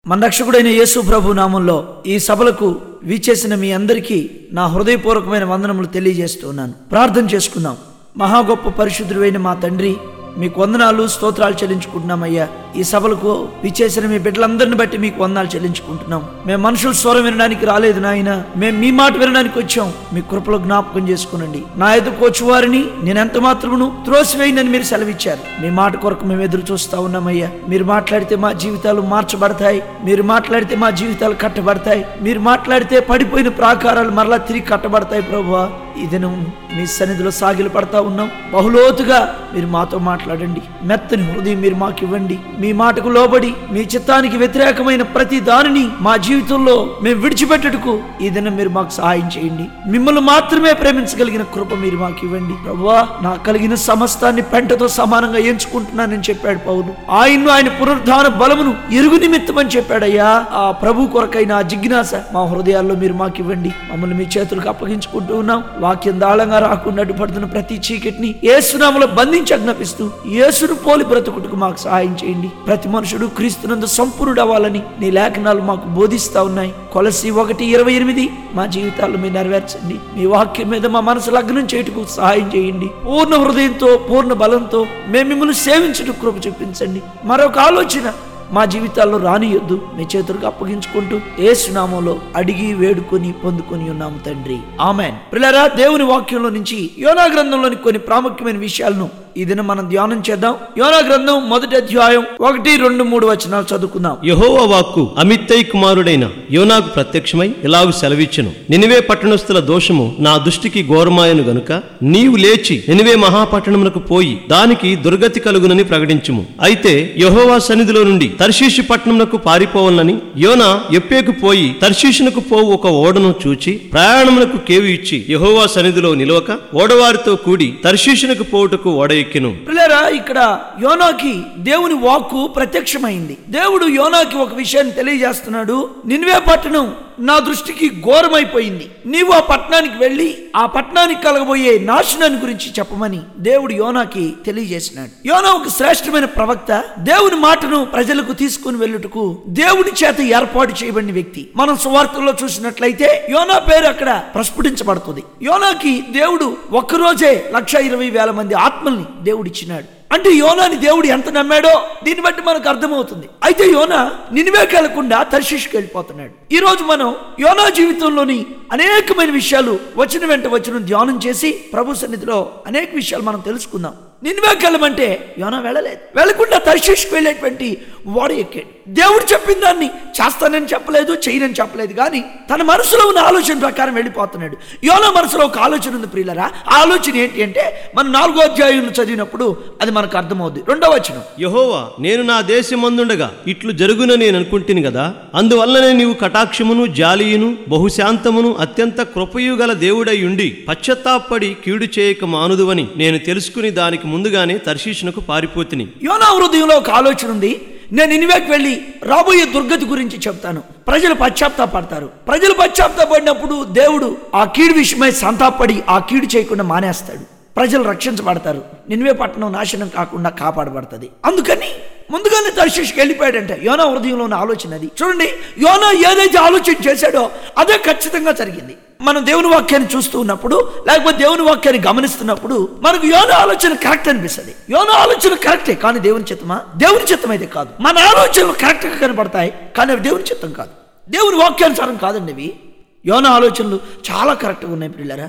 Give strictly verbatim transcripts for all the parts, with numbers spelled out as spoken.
మన రక్షకుడైన యేసు ప్రభు నామంలో ఈ సభలకు వీచేసిన మీ అందరికీ నా హృదయపూర్వకమైన వందనములు తెలియజేస్తున్నాను. ప్రార్థన చేసుకుందాం. మహా గొప్ప పరిశుద్ధుడైన మా తండ్రి, మీకు వందనాలు స్తోత్రాలు చెల్లించుకుంటున్నామయ్యా. ఈ సభలకు విచ్చేసిన మీ బిడ్డలందరిని బట్టి మీకు వందనాలు చెల్లించుకుంటున్నాం. మేము మనుషుల స్వరం వినడానికి రాలేదు నాయన, మేము మీ మాట వినడానికి వచ్చాం. మీ కృపలో జ్ఞాపకం చేసుకునండి. నా ఎదుకు వచ్చి వారిని నేను ఎంత మాత్రమును త్రోసివేయనని మీరు సెలవిచ్చారు. మీ మాట కొరకు మేము ఎదురు చూస్తా ఉన్నామయ్యా. మీరు మాట్లాడితే మా జీవితాలు మార్చబడతాయి, మీరు మాట్లాడితే మా జీవితాలు కట్టబడతాయి, మీరు మాట్లాడితే పడిపోయిన ప్రాకారాలు మరలా తిరిగి కట్టబడతాయి. ప్రభువా, ఈ దినం మీ సన్నిధిలో సాగిలు పడతా ఉన్నాం. బహులోతుగా మీరు మాతో మాట్లాడండి. మెత్తని హృదయం మీరు మాకు ఇవ్వండి. మీ మాటకు లోబడి మీ చిత్తానికి వ్యతిరేకమైన ప్రతి దానిని మా జీవితంలో మేము విడిచిపెట్టుటకు ఈ దినం మీరు మాకు సహాయం చేయండి. మిమ్మల్ని మాత్రమే ప్రేమించగలిగిన కృప మీరు మాకు ఇవ్వండి. ప్రభువా, నాకు కలిగిన సమస్తాన్ని పెంటతో సమానంగా ఎంచుకుంటున్నానని చెప్పాడు పౌలు. ఆయన్ను ఆయన పునరుద్ధాన బలమును ఎరుగు నిమిత్తమని చెప్పాడయ్యా. ఆ ప్రభు కొరకైన ఆ జిజ్ఞాస మా హృదయాల్లో మీరు మాకు ఇవ్వండి. మమ్మల్ని మీ చేతులకు అప్పగించుకుంటూ ఉన్నాం. వాక్యం దాళంగా రాకుండా అడ్డుపడుతున్న ప్రతి చీకటిని యేసునామములో బంధించి ఆజ్ఞాపిస్తూ యేసును పోలి బ్రతుకుటకు మాకు సహాయం చేయండి. ప్రతి మనుషుడు క్రీస్తునందు సంపూర్ణుడు అవ్వాలని నీ లేఖనాలు మాకు బోధిస్తా ఉన్నాయి. కొలసి ఒకటి ఇరవై ఎనిమిది మా జీవితాల్లో మీరు నెరవేర్చండి. మీ వాక్యం మీద మా మనసు లగ్నం చేయుటకు సహాయం చేయండి. పూర్ణ హృదయంతో పూర్ణ బలంతో మేము మిమ్మల్ని సేవించుటకు కృప చూపించండి. మరొక ఆలోచన మా జీవితాల్లో రానియొద్దు. మీ చేతులకు అప్పగించుకుంటూ యేసు నామములో అడిగి వేడుకొని పొందుకొని ఉన్నాము తండ్రి, ఆమెన్. ప్రియులారా, దేవుని వాక్యంలో నుంచి యోనా గ్రంథంలోని కొన్ని ప్రాముఖ్యమైన విషయాలను ఈ దినం మనం ధ్యానం చేద్దాం. యోనా గ్రంథం మొదటి అధ్యాయం ఒకటి రెండు మూడు వచనాలు చదువుకుందాం. యెహోవా వాక్కు అమిత్తయి కుమారుడైన యోనాకు ప్రత్యక్షమై ఇలాగు సెలవిచ్చెను. నినివే పట్టణస్థుల దోషము నా దృష్టికి ఘోరమాయను గనుక నీవు లేచి నినివే మహాపట్టణమునకు పోయి దానికి దుర్గతి కలుగునని ప్రకటించుము. అయితే యెహోవా సన్నిధిలో నుండి తర్షీషు పట్టణమునకు పారిపోవాలని యోనా యొప్పేకు పోయి తర్షీషునకు పోవు ఒక ఓడను చూచి ప్రయాణమునకు కేవి ఇచ్చి యెహోవా సన్నిధిలో నిలవక ఓడవారితో కూడి తర్షీషునకు పోవుటకు ఓడ ఎక్కెను. ప్రియులారా, ఇక్కడ యోనాకి దేవుని వాక్కు ప్రత్యక్షమైంది. దేవుడు యోనాకి ఒక విషయాన్ని తెలియజేస్తున్నాడు. నినివే పట్టణం నా దృష్టికి ఘోరమైపోయింది. నీవు ఆ పట్టణానికి వెళ్ళి ఆ పట్టణానికి కలగబోయే నాశనాన్ని గురించి చెప్పమని దేవుడు యోనాకి తెలియజేసినాడు. యోనా ఒక శ్రేష్టమైన ప్రవక్త. దేవుని మాటను ప్రజలకు తీసుకుని వెళ్ళుటకు దేవుడి చేత ఏర్పాటు చేయబడిన వ్యక్తి. మనం సువార్తల్లో చూసినట్లయితే యోనా పేరు అక్కడ ప్రస్ఫుటించబడుతుంది. యోనాకి దేవుడు ఒక్కరోజే లక్ష ఇరవై వేల మంది ఆత్మల్ని దేవుడిచ్చినాడు. అంటే యోనాని దేవుడు ఎంత నమ్మాడో దీన్ని బట్టి మనకు అర్థమవుతుంది. అయితే యోనా నినివేకి వెళ్లకుండా తర్షీషుకి వెళ్ళిపోతున్నాడు. ఈ రోజు మనం యోనా జీవితంలోని అనేకమైన విషయాలు వచ్చిన వెంట వచ్చిన ధ్యానం చేసి ప్రభు సన్నిధిలో అనేక విషయాలు మనం తెలుసుకుందాం. నినివేకి వెళ్ళమంటే యోనా వెళ్ళలేదు. వెళ్లకుండా తర్షీషుకి వెళ్ళేటువంటి ఓడ ఎక్కాడు. దేవుడు చెప్పిన దాన్ని చేస్తానని చెప్పలేదు, చేయనని చెప్పలేదు, కానీ తన మనసులో ఉన్న ఆలోచన ప్రకారం వెళ్ళిపోతున్నాడు. యోనా మనసులో ఒక ఆలోచన ఉంది ప్రియులరా. ఆ ఆలోచన ఏంటి అంటే మనం నాలుగో అధ్యాయంలో చదివినప్పుడు అది మనకు అర్థమవుద్ది. రెండో వచనం, యెహోవా నేను నా దేశమందుండగా ఇట్లు జరుగునని నేను అనుకుంటుని కదా, అందువల్లనే నీవు కటాక్షమును జాలియును బహుశాంతమును అత్యంత కృపయు గల దేవుడై ఉండి పశ్చాత్తాపడి కీడు చేయక మానుదువని నేను తెలుసుకుని దానికి ముందుగానే తర్షీషునకు పారిపోతిని. యోనా హృదయంలో ఒక ఆలోచన ఉంది. నేను నినివేకి వెళ్ళి రాబోయే దుర్గతి గురించి చెప్తాను, ప్రజలు పశ్చాత్తాపడతారు. ప్రజలు పశ్చాత్తాపడినప్పుడు దేవుడు ఆ కీడు విషయమై సంతాపడి ఆ కీడు చేయకుండా మానేస్తాడు. ప్రజలు రక్షించబడతారు. నినివే పట్టణం నాశనం కాకుండా కాపాడబడుతుంది. అందుకని ముందుగానే తర్షీషుకి వెళ్ళిపోయాడంటే యోనా హృదయంలో ఉన్న ఆలోచన అది. చూడండి, యోనా ఏదైతే ఆలోచన చేశాడో అదే ఖచ్చితంగా జరిగింది. మనం దేవుని వాక్యాన్ని చూస్తూ ఉన్నప్పుడు లేకపోతే దేవుని వాక్యాన్ని గమనిస్తున్నప్పుడు మనకు యోనా ఆలోచన కరెక్ట్ అనిపిస్తుంది. యోనా ఆలోచన కరెక్టే, కానీ దేవుని చిత్తమా? దేవుని చిత్తం అయితే కాదు. మన ఆలోచనలు కరెక్ట్ గా కనపడతాయి, కానీ అవి దేవుని చిత్తం కాదు, దేవుని వాక్యానుసారం కాదండి అవి. యోనా ఆలోచనలు చాలా కరెక్ట్గా ఉన్నాయి ప్రియులారా.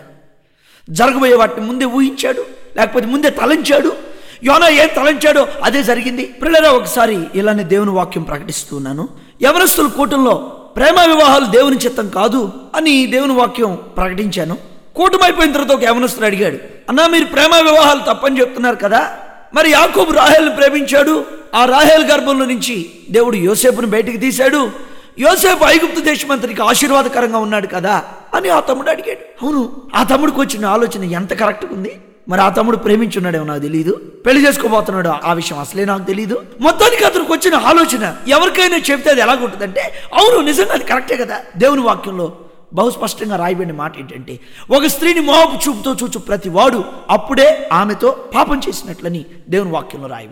జరగబోయే వాటిని ముందే ఊహించాడు, లేకపోతే ముందే తలంచాడు. యోనా ఏం తలంచాడో అదే జరిగింది. ప్రియులారా, ఒకసారి ఇలానే దేవుని వాక్యం ప్రకటిస్తున్నాను. యవనస్తుల కూటంలో ప్రేమ వివాహాలు దేవుని చిత్తం కాదు అని దేవుని వాక్యం ప్రకటించాను. కూటమి అయిపోయిన తర్వాత ఒక యవనస్తుడు అడిగాడు, అన్నా మీరు ప్రేమ వివాహాలు తప్పని చెప్తున్నారు కదా, మరి యాకోబు రాహేలును ప్రేమించాడు, ఆ రాహేలు గర్భంలో నుంచి దేవుడు యోసేపును బయటికి తీశాడు, యోసేపు ఐగుప్తు దేశమంతరికి ఆశీర్వాదకరంగా ఉన్నాడు కదా అని ఆ తమ్ముడు అడిగాడు. అవును, ఆ తమ్ముడికి వచ్చిన ఆలోచన ఎంత కరెక్ట్గా ఉంది. మరి ఆ తమ్ముడు ప్రేమించున్నాడేమో నాకు తెలియదు, పెళ్లి చేసుకోబోతున్నాడు ఆ విషయం అసలే నాకు తెలియదు. మొత్తానికి అతనికి వచ్చిన ఆలోచన ఎవరికైనా చెప్తే అది ఎలాగుంటుందంటే అవును నిజంగా అది కరెక్టే కదా. దేవుని వాక్యంలో బహుస్పష్టంగా రాయబడిన మాట ఏంటంటే ఒక స్త్రీని మోహపు చూపుతో చూచు ప్రతి వాడు అప్పుడే ఆమెతో పాపం చేసినట్లని దేవుని వాక్యంలో రాయబడింది.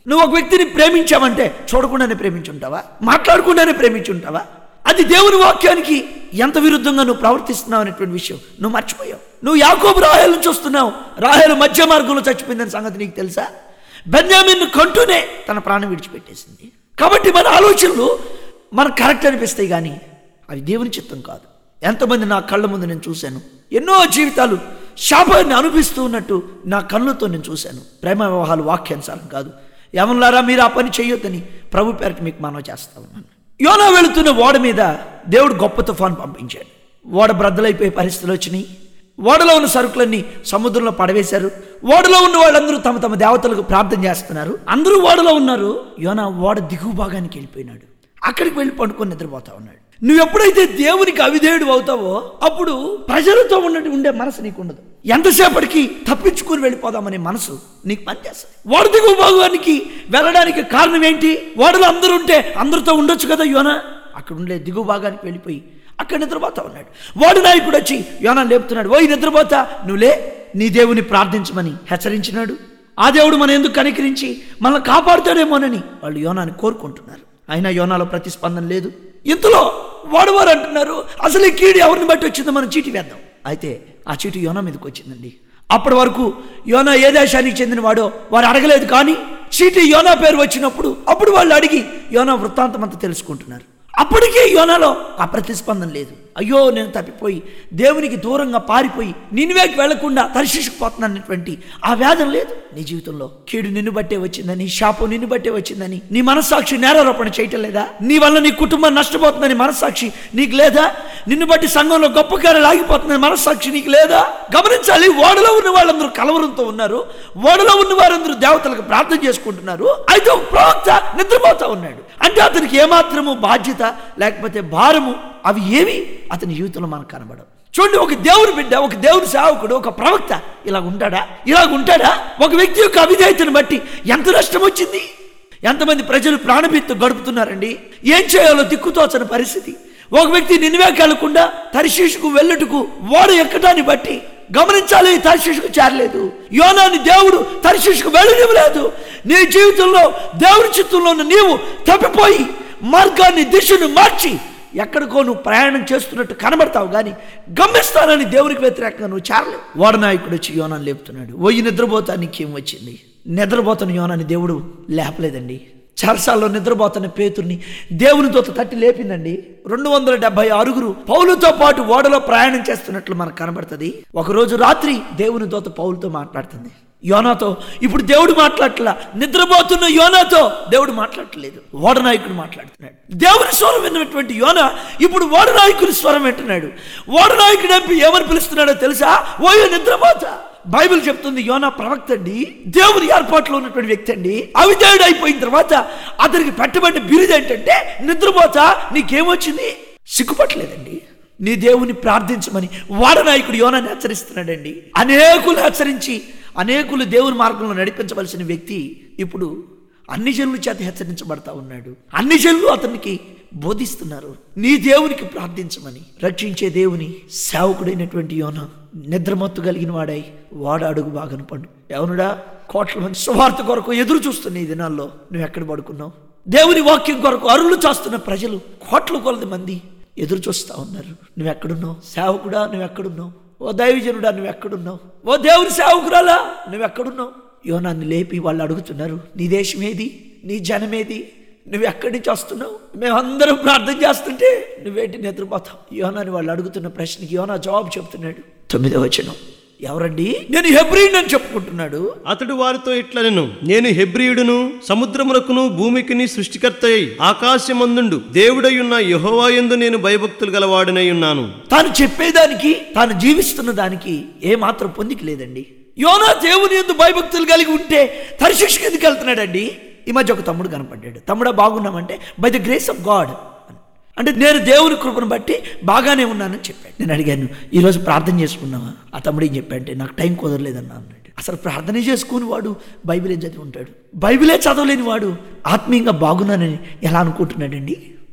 నువ్వు ఒక వ్యక్తిని ప్రేమించావంటే చూడకుండానే ప్రేమించుంటావా? మాట్లాడకుండానే ప్రేమించుంటావా? అది దేవుని వాక్యానికి ఎంత విరుద్ధంగా నువ్వు ప్రవర్తిస్తున్నావు అనేటువంటి విషయం నువ్వు మర్చిపోయావు. నువ్వు యాకోబు రాహేలును చూస్తున్నావు. రాహేలు మధ్య మార్గంలో చచ్చిపోయిందనే సంగతి నీకు తెలుసా? బెన్యామీను కంటూనే తన ప్రాణం విడిచిపెట్టేసింది. కాబట్టి మన ఆలోచనలు మనకు కరెక్ట్ అనిపిస్తాయి, కానీ అవి దేవుని చిత్తం కాదు. ఎంతమంది నా కళ్ళ ముందు నేను చూశాను, ఎన్నో జీవితాలు శాపాన్ని అనిపిస్తూ ఉన్నట్టు నా కళ్ళతో నేను చూశాను. ప్రేమ వివాహాలు వాక్యానుసారం కాదు. ఎవరులారా మీరు ఆ పని చేయొద్దని ప్రభు పేరటి మీకు మనవి చేస్తా ఉన్నాను. యోనా వెళుతున్న ఓడ మీద దేవుడు గొప్ప తుఫాను పంపించాడు. ఓడ బ్రద్దలైపోయే పరిస్థితులు వచ్చినాయి. ఓడలో ఉన్న సరుకులన్నీ సముద్రంలో పడవేశారు. ఓడలో ఉన్న వాళ్ళందరూ తమ తమ దేవతలకు ప్రార్థన చేస్తున్నారు. అందరూ ఓడలో ఉన్నారు. యోనా ఓడ దిగువ భాగానికి వెళ్ళిపోయినాడు. అక్కడికి వెళ్ళి పండుకొని నిద్రపోతా ఉన్నాడు. నువ్వు ఎప్పుడైతే దేవునికి అవిధేయుడు అవుతావో అప్పుడు ప్రజలతో ఉన్నట్టు ఉండే మనసు నీకు ఉండదు. ఎంతసేపటికి తప్పించుకుని వెళ్ళిపోదామనే మనసు నీకు పనిచేస్తుంది. ఓడ దిగువ భాగానికి వెళ్ళడానికి కారణం ఏంటి? ఓడలో అందరూ ఉంటే అందరితో ఉండొచ్చు కదా. యోనా అక్కడ ఉండే దిగువ భాగానికి వెళ్ళిపోయి అక్కడ నిద్రపోతా ఉన్నాడు. వాడు నాయకుడు వచ్చి యోనా లేపుతున్నాడు. ఓ నిద్రపోతా, నువ్వులే, నీ దేవుని ప్రార్థించమని హెచ్చరించినాడు. ఆ దేవుడు మన ఎందుకు కనికరించి మనల్ని కాపాడుతాడేమోనని వాళ్ళు యోనాని కోరుకుంటున్నారు. అయినా యోనాలో ప్రతిస్పందన లేదు. ఇంతలో వాడువారు అంటున్నారు, అసలు ఈ కీడు ఎవరిని బట్టి వచ్చిందో మనం చీటీ వేద్దాం. అయితే ఆ చీటి యోనా మీదకి వచ్చిందండి. అప్పటి వరకు యోనా ఏ దేశానికి చెందిన వాడో వారు అడగలేదు, కానీ చీటి యోనా పేరు వచ్చినప్పుడు అప్పుడు వాళ్ళు అడిగి యోనా వృత్తాంతం అంతా తెలుసుకుంటున్నారు. అప్పటికే యోనాలో ఆ ప్రతిస్పందన లేదు. అయ్యో నేను తప్పిపోయి దేవునికి దూరంగా పారిపోయి నినివేకి వెళ్లకుండా తర్శించుకుపోతున్నానటువంటి ఆ వేదన లేదు నీ జీవితంలో. కీడు నిన్ను బట్టే వచ్చిందని, శాపం నిన్ను బట్టే వచ్చిందని నీ మనస్సాక్షి నేరారోపణ చేయటం లేదా? నీ వల్ల నీ కుటుంబం నష్టపోతుందని మనస్సాక్షి నీకు లేదా? నిన్ను బట్టి సంఘంలో గొప్ప కార్యాలు ఆగిపోతుందని మనస్సాక్షి నీకు లేదా? గమనించాలి, ఓడలో ఉన్న వాళ్ళందరూ కలవరంతో ఉన్నారు. ఓడలో ఉన్న వారందరూ దేవతలకు ప్రార్థన చేసుకుంటున్నారు. అయితే ఒక ప్రవక్త నిద్రపోతా ఉన్నాడు. అంటే అతనికి ఏమాత్రము బాధ్యత లేకపోతే భారము అవి ఏవి అతని జీవితంలో మనకు కనబడవు. చూడండి, ఒక దేవుని బిడ్డ, ఒక దేవుని సేవకుడు, ఒక ప్రవక్త ఇలా ఉంటాడా? ఇలాగ ఉంటాడా? ఒక వ్యక్తి యొక్క అవిధేయతను బట్టి ఎంత నష్టం వచ్చింది. ఎంతమంది ప్రజలు ప్రాణభీతితో గడుపుతున్నారండి. ఏం చేయాలో దిక్కుతోచని పరిస్థితి. ఒక వ్యక్తి నినివేకి వెళ్లకుండా తర్షీషుకు వెళ్ళుటకు ఓడ ఎక్కడాన్ని బట్టి గమనించాలి, తర్షీషుకు చేరలేదు. యోనాని దేవుడు తర్షీషుకు వెళ్ళనివ్వలేదు. నీ జీవితంలో దేవుని చిత్తంలో నీవు తప్పిపోయి మార్గాన్ని దిశను మార్చి ఎక్కడికో నువ్వు ప్రయాణం చేస్తున్నట్టు కనబడతావు, కానీ గమ్యస్థానాన్ని దేవునికి వ్యతిరేకంగా నువ్వు చేరలేవు. ఓడనాయకుడు వచ్చి యోనాన్ని లేపుతున్నాడు. ఓయి నిద్రపోతా, నీకేం వచ్చింది? నిద్రపోతున్న యోనాన్ని దేవుడు లేపలేదండి. చెరసాల్లో నిద్రపోతున్న పేతుర్ని దేవుని దూత తట్టి లేపిందండి. రెండు వందల డెబ్బై ఆరుగురు పౌలుతో పాటు ఓడలో ప్రయాణం చేస్తున్నట్లు మనకు కనబడుతుంది. ఒకరోజు రాత్రి దేవుని దూత పౌలుతో మాట్లాడుతుంది. యోనాతో ఇప్పుడు దేవుడు మాట్లాడట్లా. నిద్రపోతున్న యోనాతో దేవుడు మాట్లాడట్లేదు, ఓడనాయకుడు మాట్లాడుతున్నాడు. దేవుని స్వరం విన్నటువంటి యోనా ఇప్పుడు ఓడనాయకుడి స్వరం వింటున్నాడు. ఓడనాయకుడు ఎంపీ ఏమని పిలుస్తున్నాడో తెలుసా? ఓయో నిద్రపోతా. బైబిల్ చెప్తుంది యోనా ప్రవక్త అండి, దేవుని ఏర్పాట్లో ఉన్నటువంటి వ్యక్తి అండి. అవిధేయుడు అయిపోయిన తర్వాత అతనికి పెట్టబడిన బిరుదు ఏంటంటే నిద్రపోతా. నీకేమొచ్చింది? సిగ్గుపట్టలేదండి. నీ దేవుని ప్రార్థించమని ఓడనాయకుడు యోనాన్ని హెచ్చరిస్తున్నాడండి. అనేకులు హెచ్చరించి అనేకులు దేవుని మార్గంలో నడిపించవలసిన వ్యక్తి ఇప్పుడు అన్ని జనుల చేత హెచ్చరించబడతా ఉన్నాడు. అన్ని జనులు అతనికి బోధిస్తున్నారు, నీ దేవునికి ప్రార్థించమని. రక్షించే దేవుని సేవకుడైనటువంటి యోనా నిద్రమత్తు కలిగిన వాడై వాడ అడుగు బాగన పడు. ఎవనుడా, కోట్ల మంది సువార్త కొరకు ఎదురు చూస్తున్న ఈ దినాల్లో నువ్వు ఎక్కడ పడుకున్నావు? దేవుని వాక్యం కొరకు అరులు చేస్తున్న ప్రజలు కోట్ల కొలది మంది ఎదురు చూస్తూ ఉన్నారు. నువ్వెక్కడున్నావు? సేవకుడా నువ్వెక్కడున్నావు? ఓ దైవజనుడా నువ్వెక్కడున్నావు? ఓ దేవుని సేవకురాలా నువ్వెక్కడున్నావు? యోనాన్ని లేపి వాళ్ళు అడుగుతున్నారు, నీ దేశం ఏది? నీ జనమేది? నువ్వు ఎక్కడి నుంచి వస్తున్నావు? మేమందరం ప్రార్థన చేస్తుంటే నువ్వేంటి నిద్రపోతావు? యోనాని వాళ్ళు అడుగుతున్న ప్రశ్నకి యోనా జవాబు చెప్తున్నాడు. తొమ్మిదవ వచనం, ఎవరండి? నేను హెబ్రీయుడు అని చెప్పుకుంటున్నాడు. అతడు వారితో ఇట్లనెను, నేను హెబ్రీయుడును, సముద్రములకును భూమికిని సృష్టికర్తయై ఆకాశమందుండు దేవుడయున్న యెహోవా యందు నేను భయభక్తులు గలవాడనై ఉన్నాను. తాను చెప్పేదానికి, తాను జీవిస్తున్న దానికి ఏ మాత్రం పొందిక లేదండి. యోనా దేవుని యందు భయభక్తులు కలిగి ఉంటే తర్షీషుకు ఎందుకు వెళ్తున్నాడండి? ఈ మధ్య ఒక తమ్ముడు కనపడ్డాడు. తమ్ముడా బాగున్నామంటే by the grace of God, అంటే నేను దేవుని కృపను బట్టి బాగానే ఉన్నానని చెప్పాడు. నేను అడిగాను, ఈరోజు ప్రార్థన చేసుకున్నావా? ఆ తమ్ముడు ఏం చెప్పాడంటే నాకు టైం కుదరలేదన్నా అన్నాడు. అసలు ప్రార్థన చేసుకుని వాడు బైబిల్ ఏం చదివి ఉంటాడు? బైబిలే చదవలేని వాడు ఆత్మీయంగా బాగున్నానని ఎలా అనుకుంటున్నాడండి?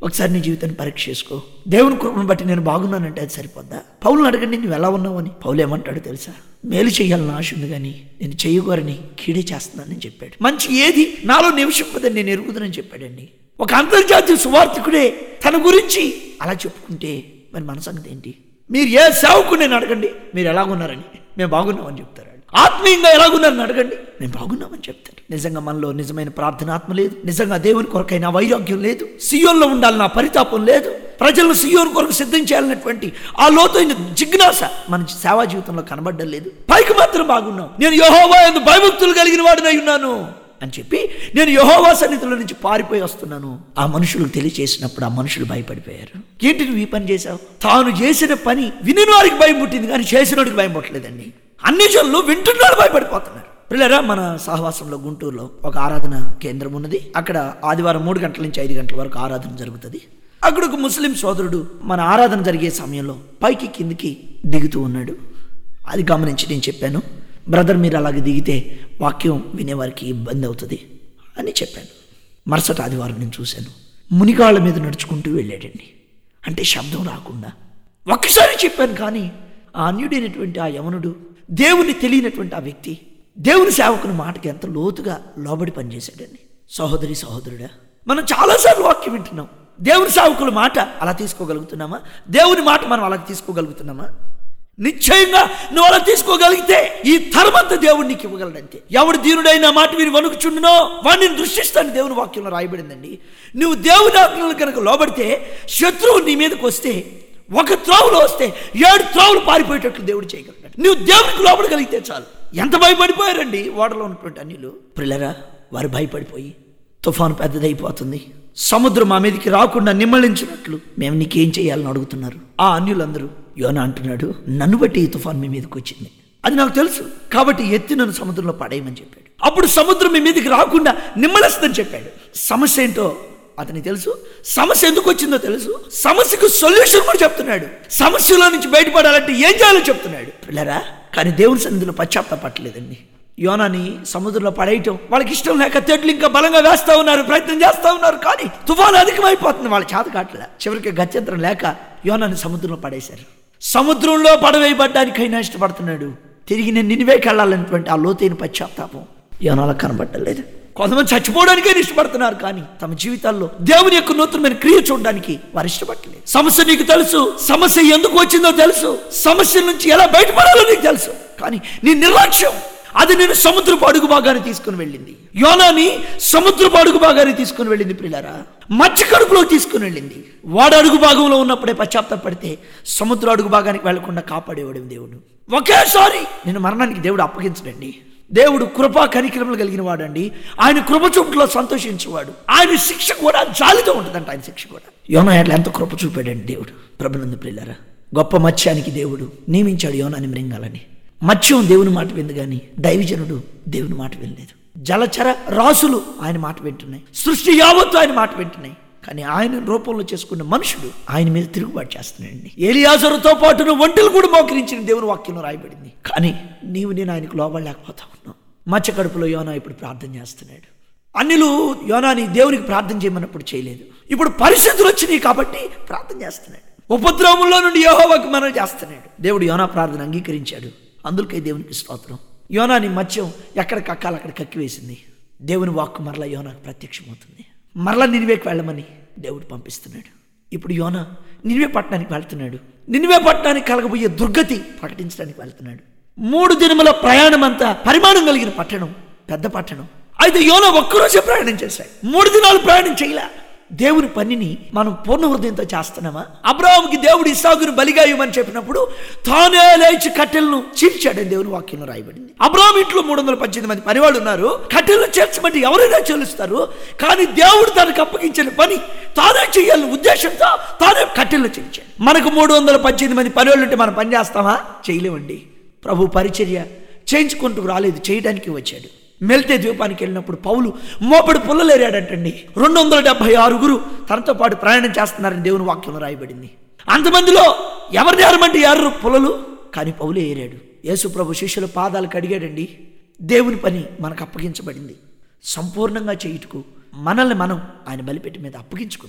ఒకసారి నీ జీవితాన్ని పరీక్ష చేసుకో. దేవుని కృపను బట్టి నేను బాగున్నానంటే అది సరిపోద్దా? పౌలుని అడగండి, నువ్వు ఎలా ఉన్నావు అని. పౌలు ఏమంటాడు తెలుసా? మేలు చేయాలని ఆశ ఉంది కానీ నేను చెయ్యగోరని కీడే చేస్తున్నానని చెప్పాడు. మంచి ఏది నాలో నివసింపదని నేను ఎరుగుదనని చెప్పాడండి. ఒక అంతర్జాతీయ సువార్థికుడే తన గురించి అలా చెప్పుకుంటే మరి మన సంగతి ఏంటి? మీరు ఏ సేవకు నేను అడగండి, మీరు ఎలాగున్నారని, మేము బాగున్నామని చెప్తారు. ఆత్మీయంగా ఎలాగున్నారని అడగండి, మేము బాగున్నామని చెప్తారు. నిజంగా మనలో నిజమైన ప్రార్థనాత్మ లేదు, నిజంగా దేవుని కొరకైనా వైరాగ్యం లేదు, సియోన్లో ఉండాలన్న పరితాపం లేదు, ప్రజలను సియోన్ కొరకు సిద్ధం చేయాలన్నటువంటి ఆ లోతైన జిజ్ఞాస మన సేవా జీవితంలో కనబడ్డం లేదు. పైకి మాత్రం బాగున్నాం, నేను యెహోవా యందు భయభక్తులు కలిగిన వాడినై ఉన్నాను అని చెప్పి నేను యెహోవా సన్నిధిలో నుంచి పారిపోయి వస్తున్నాను. ఆ మనుషులకు తెలియచేసినప్పుడు ఆ మనుషులు భయపడిపోయారు. ఏంటి నువ్వు ఈ పని చేశావు? తాను చేసిన పని విని వారికి భయం పుట్టింది కానీ చేసినోడికి భయం పుట్టలేదండి. అన్ని జనులు వింటున్నాడు భయపడిపోతున్నారు. పిల్లరా, మన సహవాసంలో గుంటూరులో ఒక ఆరాధన కేంద్రం ఉన్నది. అక్కడ ఆదివారం మూడు గంటల నుంచి ఐదు గంటల వరకు ఆరాధన జరుగుతుంది. అక్కడ ఒక ముస్లిం సోదరుడు మన ఆరాధన జరిగే సమయంలో పైకి కిందికి దిగుతూ ఉన్నాడు. అది గమనించి నేను చెప్పాను, బ్రదర్ మీరు అలాగే దిగితే వాక్యం వినేవారికి ఇబ్బంది అవుతుంది అని చెప్పాను. మరుసటి ఆదివారం నేను చూశాను, మునిగాళ్ళ మీద నడుచుకుంటూ వెళ్ళాడండి. అంటే శబ్దం రాకుండా. ఒక్కసారి చెప్పాను కానీ ఆ అన్యుడైనటువంటి ఆ యవనుడు, దేవుని తెలియనటువంటి ఆ వ్యక్తి దేవుని సేవకుని మాటకి ఎంత లోతుగా లోబడి పనిచేశాడండి. సహోదరి సహోదరుడా, మనం చాలాసార్లు వాక్యం వింటున్నాం. దేవుని సేవకుల మాట అలా తీసుకోగలుగుతున్నామా? దేవుని మాట మనం అలా తీసుకోగలుగుతున్నామా? నిశ్చయంగా నువ్వు అలా తీసుకోగలిగితే ఈ తరమంతా దేవుడు నీకు ఇవ్వగలడంతే. ఎవడు దీనుడైన మాట మీరు వణుకుచుండునో వాడిని దృష్టిస్తాను దేవుని వాక్యంలో రాయబడిందండి. నువ్వు దేవుని ఆజ్ఞలకు కనుక లోబడితే శత్రువు నీ మీదకి వస్తే ఒక త్రోవలో వస్తే ఏడు త్రోవలు పారిపోయేటట్లు దేవుడు చేయగలడు. నువ్వు దేవునికి లోపడగలిగితే చాలు. ఎంత భయపడిపోయారండి ఓడలో ఉన్నటువంటి అన్యులు. ప్రిల్లరా, వారు భయపడిపోయి తుఫాను పెద్దదైపోతుంది, సముద్రం మా మీదకి రాకుండా నిమ్మళించినట్లు మేము నీకేం చేయాలని అడుగుతున్నారు. ఆ అన్యులందరూ యోనా అంటున్నాడు, నన్ను బట్టి ఈ తుఫాను మీ మీదకి వచ్చింది, అది నాకు తెలుసు, కాబట్టి ఎత్తి నన్ను సముద్రంలో పడేయమని చెప్పాడు. అప్పుడు సముద్రం మీ మీదకి రాకుండా నిమ్మలిస్తుందని చెప్పాడు. సమస్య ఏంటో అతనికి తెలుసు, సమస్య ఎందుకు వచ్చిందో తెలుసు, సమస్యకు సొల్యూషన్ కూడా చెప్తున్నాడు. సమస్యలో నుంచి బయటపడాలంటే ఏం చేయాలో చెప్తున్నాడు. పిల్లరా, కానీ దేవుని సన్నిధిలో పశ్చాత్తాపట్టలేదండి. యోనాని సముద్రంలో పడేయటం వాళ్ళకి ఇష్టం లేక తెడ్లు ఇంకా బలంగా వేస్తా ఉన్నారు, ప్రయత్నం చేస్తా ఉన్నారు. కానీ తుఫాను అధికమైపోతుంది, వాళ్ళ చేత కావట్లే. చివరికి గత్యంతరం లేక యోనాని సముద్రంలో పడేశారు. సముద్రంలో పడవేయబడ్డానికైనా ఇష్టపడుతున్నాడు. తిరిగి నేను నినివేకి వెళ్ళాలనేటువంటి ఆ లోతైన పశ్చాత్తాపం యోనాలకు కనబట్టలేదు. కొంతమంది చచ్చిపోవడానికే ఇష్టపడుతున్నారు, కానీ తమ జీవితాల్లో దేవుని యొక్క నూతనమైన క్రియ చూడడానికి వారు ఇష్టపడలేదు. సమస్య నీకు తెలుసు, సమస్య ఎందుకు వచ్చిందో తెలుసు, సమస్య నుంచి ఎలా బయటపడాలో నీకు తెలుసు, కానీ నీ నిర్లక్ష్యం అది నేను సముద్రపు అడుగు భాగాన్ని తీసుకుని వెళ్ళింది. యోనాని సముద్రపు అడుగు భాగాన్ని తీసుకుని వెళ్ళింది. ప్రియులారా, మత్స్య కడుపులోకి తీసుకుని వెళ్ళింది. వాడు అడుగు భాగంలో ఉన్నప్పుడే పశ్చాత్తాపడితే సముద్ర అడుగు భాగానికి వెళ్లకుండా కాపాడేవాడు దేవుడు. ఒకేసారి నేను మరణానికి దేవుడు అప్పగించడండి. దేవుడు కృపా కనికరములు కలిగిన వాడండి. ఆయన కృప చూపులో సంతోషించేవాడు. ఆయన శిక్ష కూడా జాలితో ఉంటుందంట. ఆయన శిక్ష కూడా యోనా ఎట్లా ఎంత కృప చూపాడండి దేవుడు. ప్రభునందు ప్రియులారా, గొప్ప మత్స్యానికి దేవుడు నియమించాడు యోనాని మృంగాలని. మత్స్యం దేవుని మాట వింది కానీ దైవజనుడు దేవుని మాట వినలేదు. జలచర రాసులు ఆయన మాట వింటున్నాయి, సృష్టి యావత్తు ఆయన మాట వింటున్నాయి, కానీ ఆయన రూపంలో చేసుకున్న మనుషుడు ఆయన మీద తిరుగుబాటు చేస్తున్నాడండి. ఏలియాజరుతో పాటు ఒంటెలు కూడా మోకరించిన దేవుని వాక్యంలో రాయబడింది. కానీ నీవు నేను ఆయనకు లోబడలేకపోతా ఉన్నావు. మత్స్య కడుపులో యోనా ఇప్పుడు ప్రార్థన చేస్తున్నాడు. అన్యులు యోనాని దేవునికి ప్రార్థన చేయమన్నప్పుడు చేయలేదు. ఇప్పుడు పరిస్థితులు వచ్చినాయి కాబట్టి ప్రార్థన చేస్తున్నాడు. ఉపద్రవంలో నుండి యెహోవాకు మనవి చేస్తున్నాడు. దేవుడు యోనా ప్రార్థన అంగీకరించాడు. అందుకే దేవునికి స్తోత్రం. యోనాని మత్స్యం ఎక్కడ కక్కాలి అక్కడ కక్కివేసింది. దేవుని వాక్కు మరలా యోనాకు ప్రత్యక్షమవుతుంది. మరలా నినివేకి వెళ్ళమని దేవుడు పంపిస్తున్నాడు. ఇప్పుడు యోనా నినివే పట్టణానికి వెళ్తున్నాడు. నినివే పట్టణానికి కలగబోయే దుర్గతి ప్రకటించడానికి వెళ్తున్నాడు. మూడు దినముల ప్రయాణం అంతా పరిమాణం కలిగిన పట్టణం, పెద్ద పట్టణం. అయితే యోనా ఒక్కరోజే ప్రయాణం చేశాడు. మూడు దినాలు ప్రయాణం చేయలే. దేవుని పనిని మనం పూర్ణ హృదయంతో చేస్తున్నామా? అబ్రాహాముకి దేవుడు ఇస్సాకును బలిగా ఇవ్వమని చెప్పినప్పుడు తానే లేచి కట్టెలను చీల్చాడని దేవుని వాక్యంలో రాయబడింది. అబ్రాహాము ఇంట్లో మూడు వందల పద్దెనిమిది మంది పనివాళ్ళు ఉన్నారు. కట్టెలను చేర్చమంటే ఎవరైనా చెల్లిస్తారు, కానీ దేవుడు తనకు అప్పగించిన పని తానే చేయాలని ఉద్దేశంతో తానే కట్టెలను చీల్చాడు. మనకు మూడు వందల పద్దెనిమిది మంది పనివాళ్ళు ఉంటే మనం పని చేస్తామా? చేయలేమండి. ప్రభు పరిచర్య చేయించుకుంటూ రాలేదు, చేయడానికి వచ్చాడు. మెల్తే ద్వీపానికి వెళ్ళినప్పుడు పౌలు మోపడి పుల్లలేరాడంటండి. రెండు వందల డెబ్బై ఆరుగురు తనతో పాటు ప్రయాణం చేస్తున్నారని దేవుని వాక్యంలో రాయబడింది. అంతమందిలో ఎవరిని ఏరమంటే ఏరు పుల్లలు, కానీ పౌలే ఏరాడు. యేసు ప్రభు శిష్యుల పాదాలు కడిగాడండి. దేవుని పని మనకు అప్పగించబడింది. సంపూర్ణంగా చేయుటకు మనల్ని మనం ఆయన బలిపెట్టి మీద అప్పగించుకున్నాం.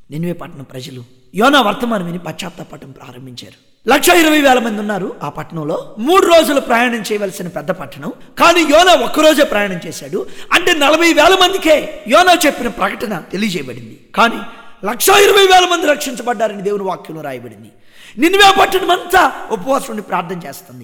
నినివే పట్టణం ప్రజలు యోనా వర్తమానం విని పశ్చాత్తాపడటం ప్రారంభించారు. లక్ష ఇరవై వేల మంది ఉన్నారు ఆ పట్టణంలో. మూడు రోజులు ప్రయాణం చేయవలసిన పెద్ద పట్టణం, కానీ యోనా ఒక్కరోజే ప్రయాణం చేశాడు. అంటే నలభై వేల మందికే యోనా చెప్పిన ప్రకటన తెలియజేయబడింది. కానీ లక్ష ఇరవై వేల మంది రక్షించబడ్డారని దేవుని వాక్యంలో రాయబడింది. నినివే పట్టణం అంతా ఉపవాసం ఉండి ప్రార్థన చేస్తుంది.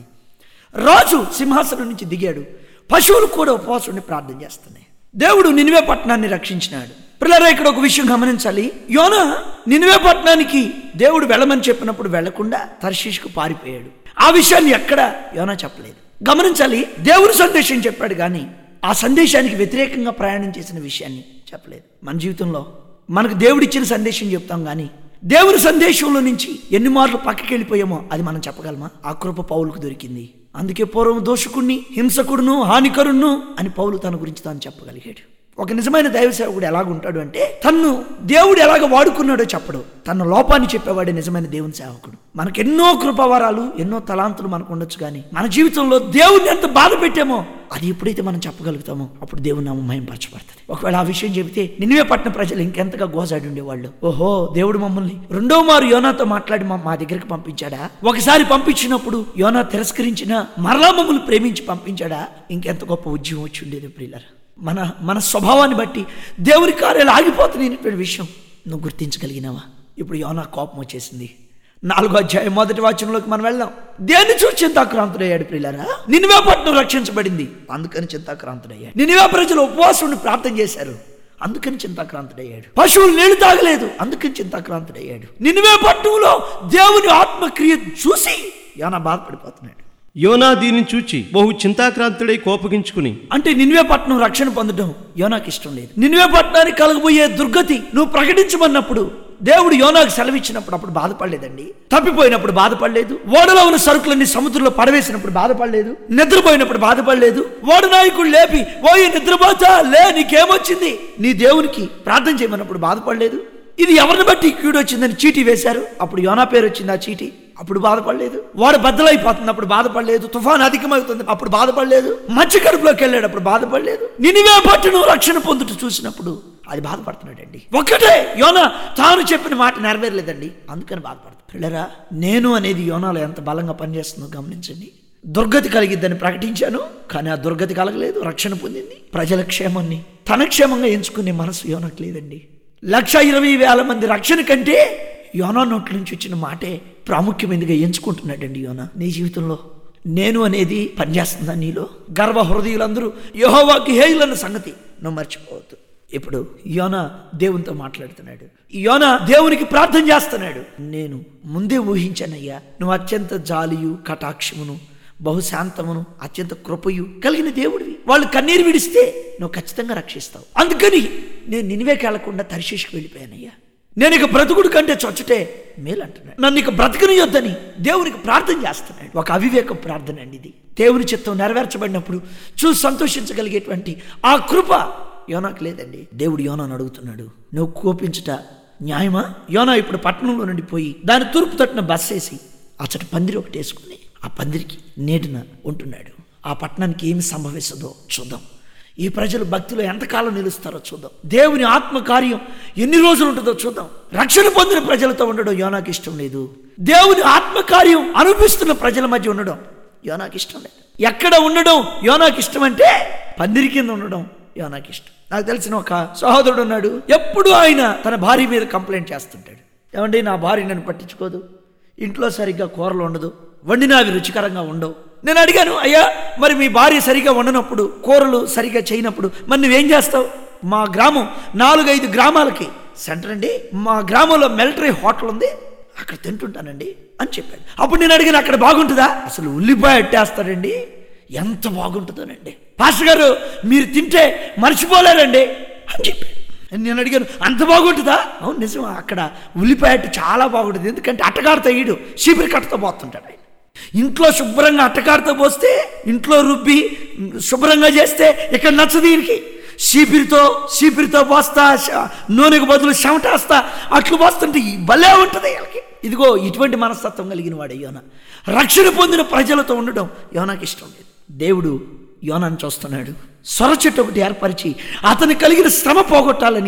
రాజు సింహాసనం నుంచి దిగాడు, పశువులు కూడా ఉపవాసం ఉండి ప్రార్థన చేస్తున్నాయి. దేవుడు నినివే పట్టణాన్ని రక్షించినాడు. పిల్లరా, ఇక్కడ ఒక విషయం గమనించాలి. యోనా నినివే పట్టణానికి దేవుడు వెళ్ళమని చెప్పినప్పుడు వెళ్లకుండా తర్షీషుకు పారిపోయాడు. ఆ విషయాన్ని ఎక్కడ యోనా చెప్పలేదు. గమనించాలి, దేవుని సందేశం చెప్పాడు కానీ ఆ సందేశానికి వ్యతిరేకంగా ప్రయాణం చేసిన విషయాన్ని చెప్పలేదు. మన జీవితంలో మనకు దేవుడిచ్చిన సందేశం చెప్తాం కానీ దేవుని సందేశంలో నుంచి ఎన్ని మార్లు పక్కకి వెళ్ళిపోయామో అది మనం చెప్పగలమా? ఆ కృప పౌలుకు దొరికింది. అందుకే పూర్వం దోషకుడిని, హింసకుడును, హానికరును అని పౌలు తన గురించి తాను చెప్పగలిగాడు. ఒక నిజమైన దైవ సేవకుడు ఎలాగుంటాడు అంటే తన్ను దేవుడు ఎలాగ వాడుకున్నాడో చెప్పడు, తన లోపాన్ని చెప్పేవాడే నిజమైన దేవుని సేవకుడు. మనకు ఎన్నో కృపావరాలు, ఎన్నో తలాంతులు మనకు ఉండొచ్చు, కానీ మన జీవితంలో దేవుడిని ఎంత బాధ పెట్టామో అది ఎప్పుడైతే మనం చెప్పగలుగుతామో అప్పుడు దేవుని నామం మహిమపరచబడుతుంది. ఒకవేళ ఆ విషయం చెబితే నినివే పట్టణ ప్రజలు ఇంకెంతగా గోజాడి ఉండేవాళ్ళు. ఓహో, దేవుడు మమ్మల్ని రెండో మారు యోనాతో మాట్లాడి మా దగ్గరికి పంపించాడా? ఒకసారి పంపించినప్పుడు యోనా తిరస్కరించిన మరలా మమ్మల్ని ప్రేమించి పంపించాడా? ఇంకెంత గొప్ప ఉద్యమం వచ్చి ఉండేది ప్రియులారా. మన మన స్వభావాన్ని బట్టి దేవుని కార్యాలు ఆగిపోతున్నాయి విషయం నువ్వు గుర్తించగలిగినావా? ఇప్పుడు యోనా కోపం వచ్చేసింది. నాలుగో అధ్యాయం మొదటి వచనంలోకి మనం వెళ్దాం. దేన్ని చూసి చింతాక్రాంతుడయ్యాడు ప్రియులారా? నినివే పట్టణం రక్షించబడింది, అందుకని చింతాక్రాంతుడయ్యాడు. నినివే ప్రజలు ఉపవాసం ఉండి ప్రార్థన చేశారు, అందుకని చింతాక్రాంతుడయ్యాడు. పశువులు నీళ్లు తాగలేదు, అందుకని చింతాక్రాంతుడయ్యాడు. నినివే పట్టణంలో దేవుని ఆత్మక్రియ చూసి యోనా బాధపడిపోతున్నాడు. యోనా దీనిని చూచి బహు చింతాక్రాంతుడై కోపగించుకుని, అంటే నినివే పట్టణం రక్షణ పొందడం యోనాకి ఇష్టం లేదు. నినివే పట్టణానికి కలగబోయే దుర్గతి నువ్వు ప్రకటించమన్నప్పుడు దేవుడు యోనాకు సెలవిచ్చినప్పుడు అప్పుడు బాధపడలేదండి. తప్పిపోయినప్పుడు బాధపడలేదు. ఓడలో ఉన్న సరుకులన్నీ సముద్రంలో పడవేసినప్పుడు బాధపడలేదు. నిద్రపోయినప్పుడు బాధపడలేదు. ఓడ నాయకుడు లేపి ఓయి నిద్రపోతా లే, నీకేమొచ్చింది, నీ దేవునికి ప్రార్థన చేయమన్నప్పుడు బాధపడలేదు. ఇది ఎవరిని బట్టి కీడు వచ్చిందని చీటీ వేశారు, అప్పుడు యోనా పేరు వచ్చింది ఆ చీటీ, అప్పుడు బాధపడలేదు. వాడు బద్దలైపోతుంది, అప్పుడు బాధపడలేదు. తుఫాన్ అధికమవుతుంది, అప్పుడు బాధపడలేదు. మధ్య కడుపులోకి వెళ్ళాడు, అప్పుడు బాధపడలేదు. నినివే పట్టణం రక్షణ పొందుట చూసినప్పుడు అది బాధపడుతున్నాడండి. ఒక్కటే యోనా తాను చెప్పిన మాట నెరవేరలేదండి, అందుకని బాధపడుతుంది. పిల్లరా, నేను అనేది యోనాలో ఎంత బలంగా పనిచేస్తుందో గమనించండి. దుర్గతి కలిగిద్దని ప్రకటించాను, కానీ ఆ దుర్గతి కలగలేదు, రక్షణ పొందింది. ప్రజల క్షేమాన్ని తన క్షేమంగా ఎంచుకునే మనసు యోనాకు లేదండి. లక్ష ఇరవై వేల మంది రక్షణ కంటే యోనా నోట్ల నుంచి వచ్చిన మాటే ప్రాముఖ్యమైనదిగా ఎంచుకుంటున్నాడండి యోనా. నీ జీవితంలో నేను అనేది పనిచేస్తుందా నీలో? గర్వ హృదయులందరూ యెహోవాకి హేయులన్న సంగతి నువ్వు మర్చిపోవద్దు. ఇప్పుడు యోనా దేవునితో మాట్లాడుతున్నాడు. యోనా దేవునికి ప్రార్థన చేస్తున్నాడు. నేను ముందే ఊహించానయ్యా, నువ్వు అత్యంత జాలియు కటాక్షమును బహుశాంతమును అత్యంత కృపయు కలిగిన దేవుడివి. వాళ్ళు కన్నీరు విడిస్తే నువ్వు ఖచ్చితంగా రక్షిస్తావు. అందుకని నేను నినివేకి వెళ్లకుండా తర్షీషుకు వెళ్ళిపోయానయ్యా. నేను ఇక బ్రతుకుడు కంటే చొచ్చుటే మేలు అంటున్నాడు. నన్ను ఇక బ్రతకనియొద్దని దేవునికి ప్రార్థన చేస్తున్నాడు. ఒక అవివేక ప్రార్థన అండి ఇది. దేవుని చిత్తం నెరవేర్చబడినప్పుడు చూసి సంతోషించగలిగేటువంటి ఆ కృప యోనాకు లేదండి. దేవుడు యోనాను అడుగుతున్నాడు, నువ్వు కోపించుట న్యాయమా? యోనా ఇప్పుడు పట్టణంలో నుండి పోయి దాని తూర్పు తట్టున బస్ వేసి అచ్చట పందిరి ఒకటి వేసుకుని ఆ పందిరికి నీటిన ఉంటున్నాడు. ఆ పట్టణానికి ఏమి సంభవిస్తుందో చూద్దాం. ఈ ప్రజలు భక్తిలో ఎంతకాలం నిలుస్తారో చూద్దాం. దేవుని ఆత్మకార్యం ఎన్ని రోజులు ఉంటుందో చూద్దాం. రక్షణ పొందిన ప్రజలతో ఉండడం యోనాకి ఇష్టం లేదు. దేవుని ఆత్మకార్యం అనుభవిస్తున్న ప్రజల మధ్య ఉండడం యోనాకి ఇష్టం లేదు. ఎక్కడ ఉండడం యోనాకి ఇష్టం అంటే పందిరి కింద ఉండడం యోనాకి ఇష్టం. నాకు తెలిసిన ఒక సహోదరుడు ఉన్నాడు, ఎప్పుడు ఆయన తన భార్య మీద కంప్లైంట్ చేస్తుంటాడు. ఏమండి, నా భార్య నన్ను పట్టించుకోదు, ఇంట్లో సరిగ్గా కూరలు ఉండదు, వండినా అవి రుచికరంగా ఉండవు. నేను అడిగాను, అయ్యా మరి మీ భార్య సరిగా వండనప్పుడు, కూరలు సరిగా చేయనప్పుడు మరి నువ్వేం చేస్తావు? మా గ్రామం నాలుగైదు గ్రామాలకి సెంటర్ అండి, మా గ్రామంలో మిలిటరీ హోటల్ ఉంది, అక్కడ తింటుంటానండి అని చెప్పాడు. అప్పుడు నేను అడిగాను, అక్కడ బాగుంటుందా? అసలు ఉల్లిపాయ ఎట్టేస్తాడండి, ఎంత బాగుంటుందోనండి. పాస్టర్ గారు మీరు తింటే మర్చిపోలేరండి అని చెప్పాడు. నేను అడిగాను, అంత బాగుంటుందా? అవును నిజం, అక్కడ ఉల్లిపాయ చాలా బాగుంటుంది, ఎందుకంటే అట్టగాడితో ఈడు చీపిరి కట్టతో పోతుంటాడు. ఆయన ఇంట్లో శుభ్రంగా అట్టకాడితో పోస్తే, ఇంట్లో రుబ్బి శుభ్రంగా చేస్తే ఇక్కడ నచ్చదు ఈయనకి. చీపిరితో చీపిరితో పోస్తా, నూనెకు బదులు చెమటేస్తా అట్లు పోస్తుంటే భలే ఉంటుంది వీళ్ళకి. ఇదిగో ఇటువంటి మనస్తత్వం కలిగిన వాడే యోనా. రక్షణ పొందిన ప్రజలతో ఉండడం యోనాకి ఇష్టం లేదు. దేవుడు యోనాను చూస్తున్నాడు. సొర చెట్టు ఒకటి ఏర్పరిచి అతను కలిగిన శ్రమ పోగొట్టాలని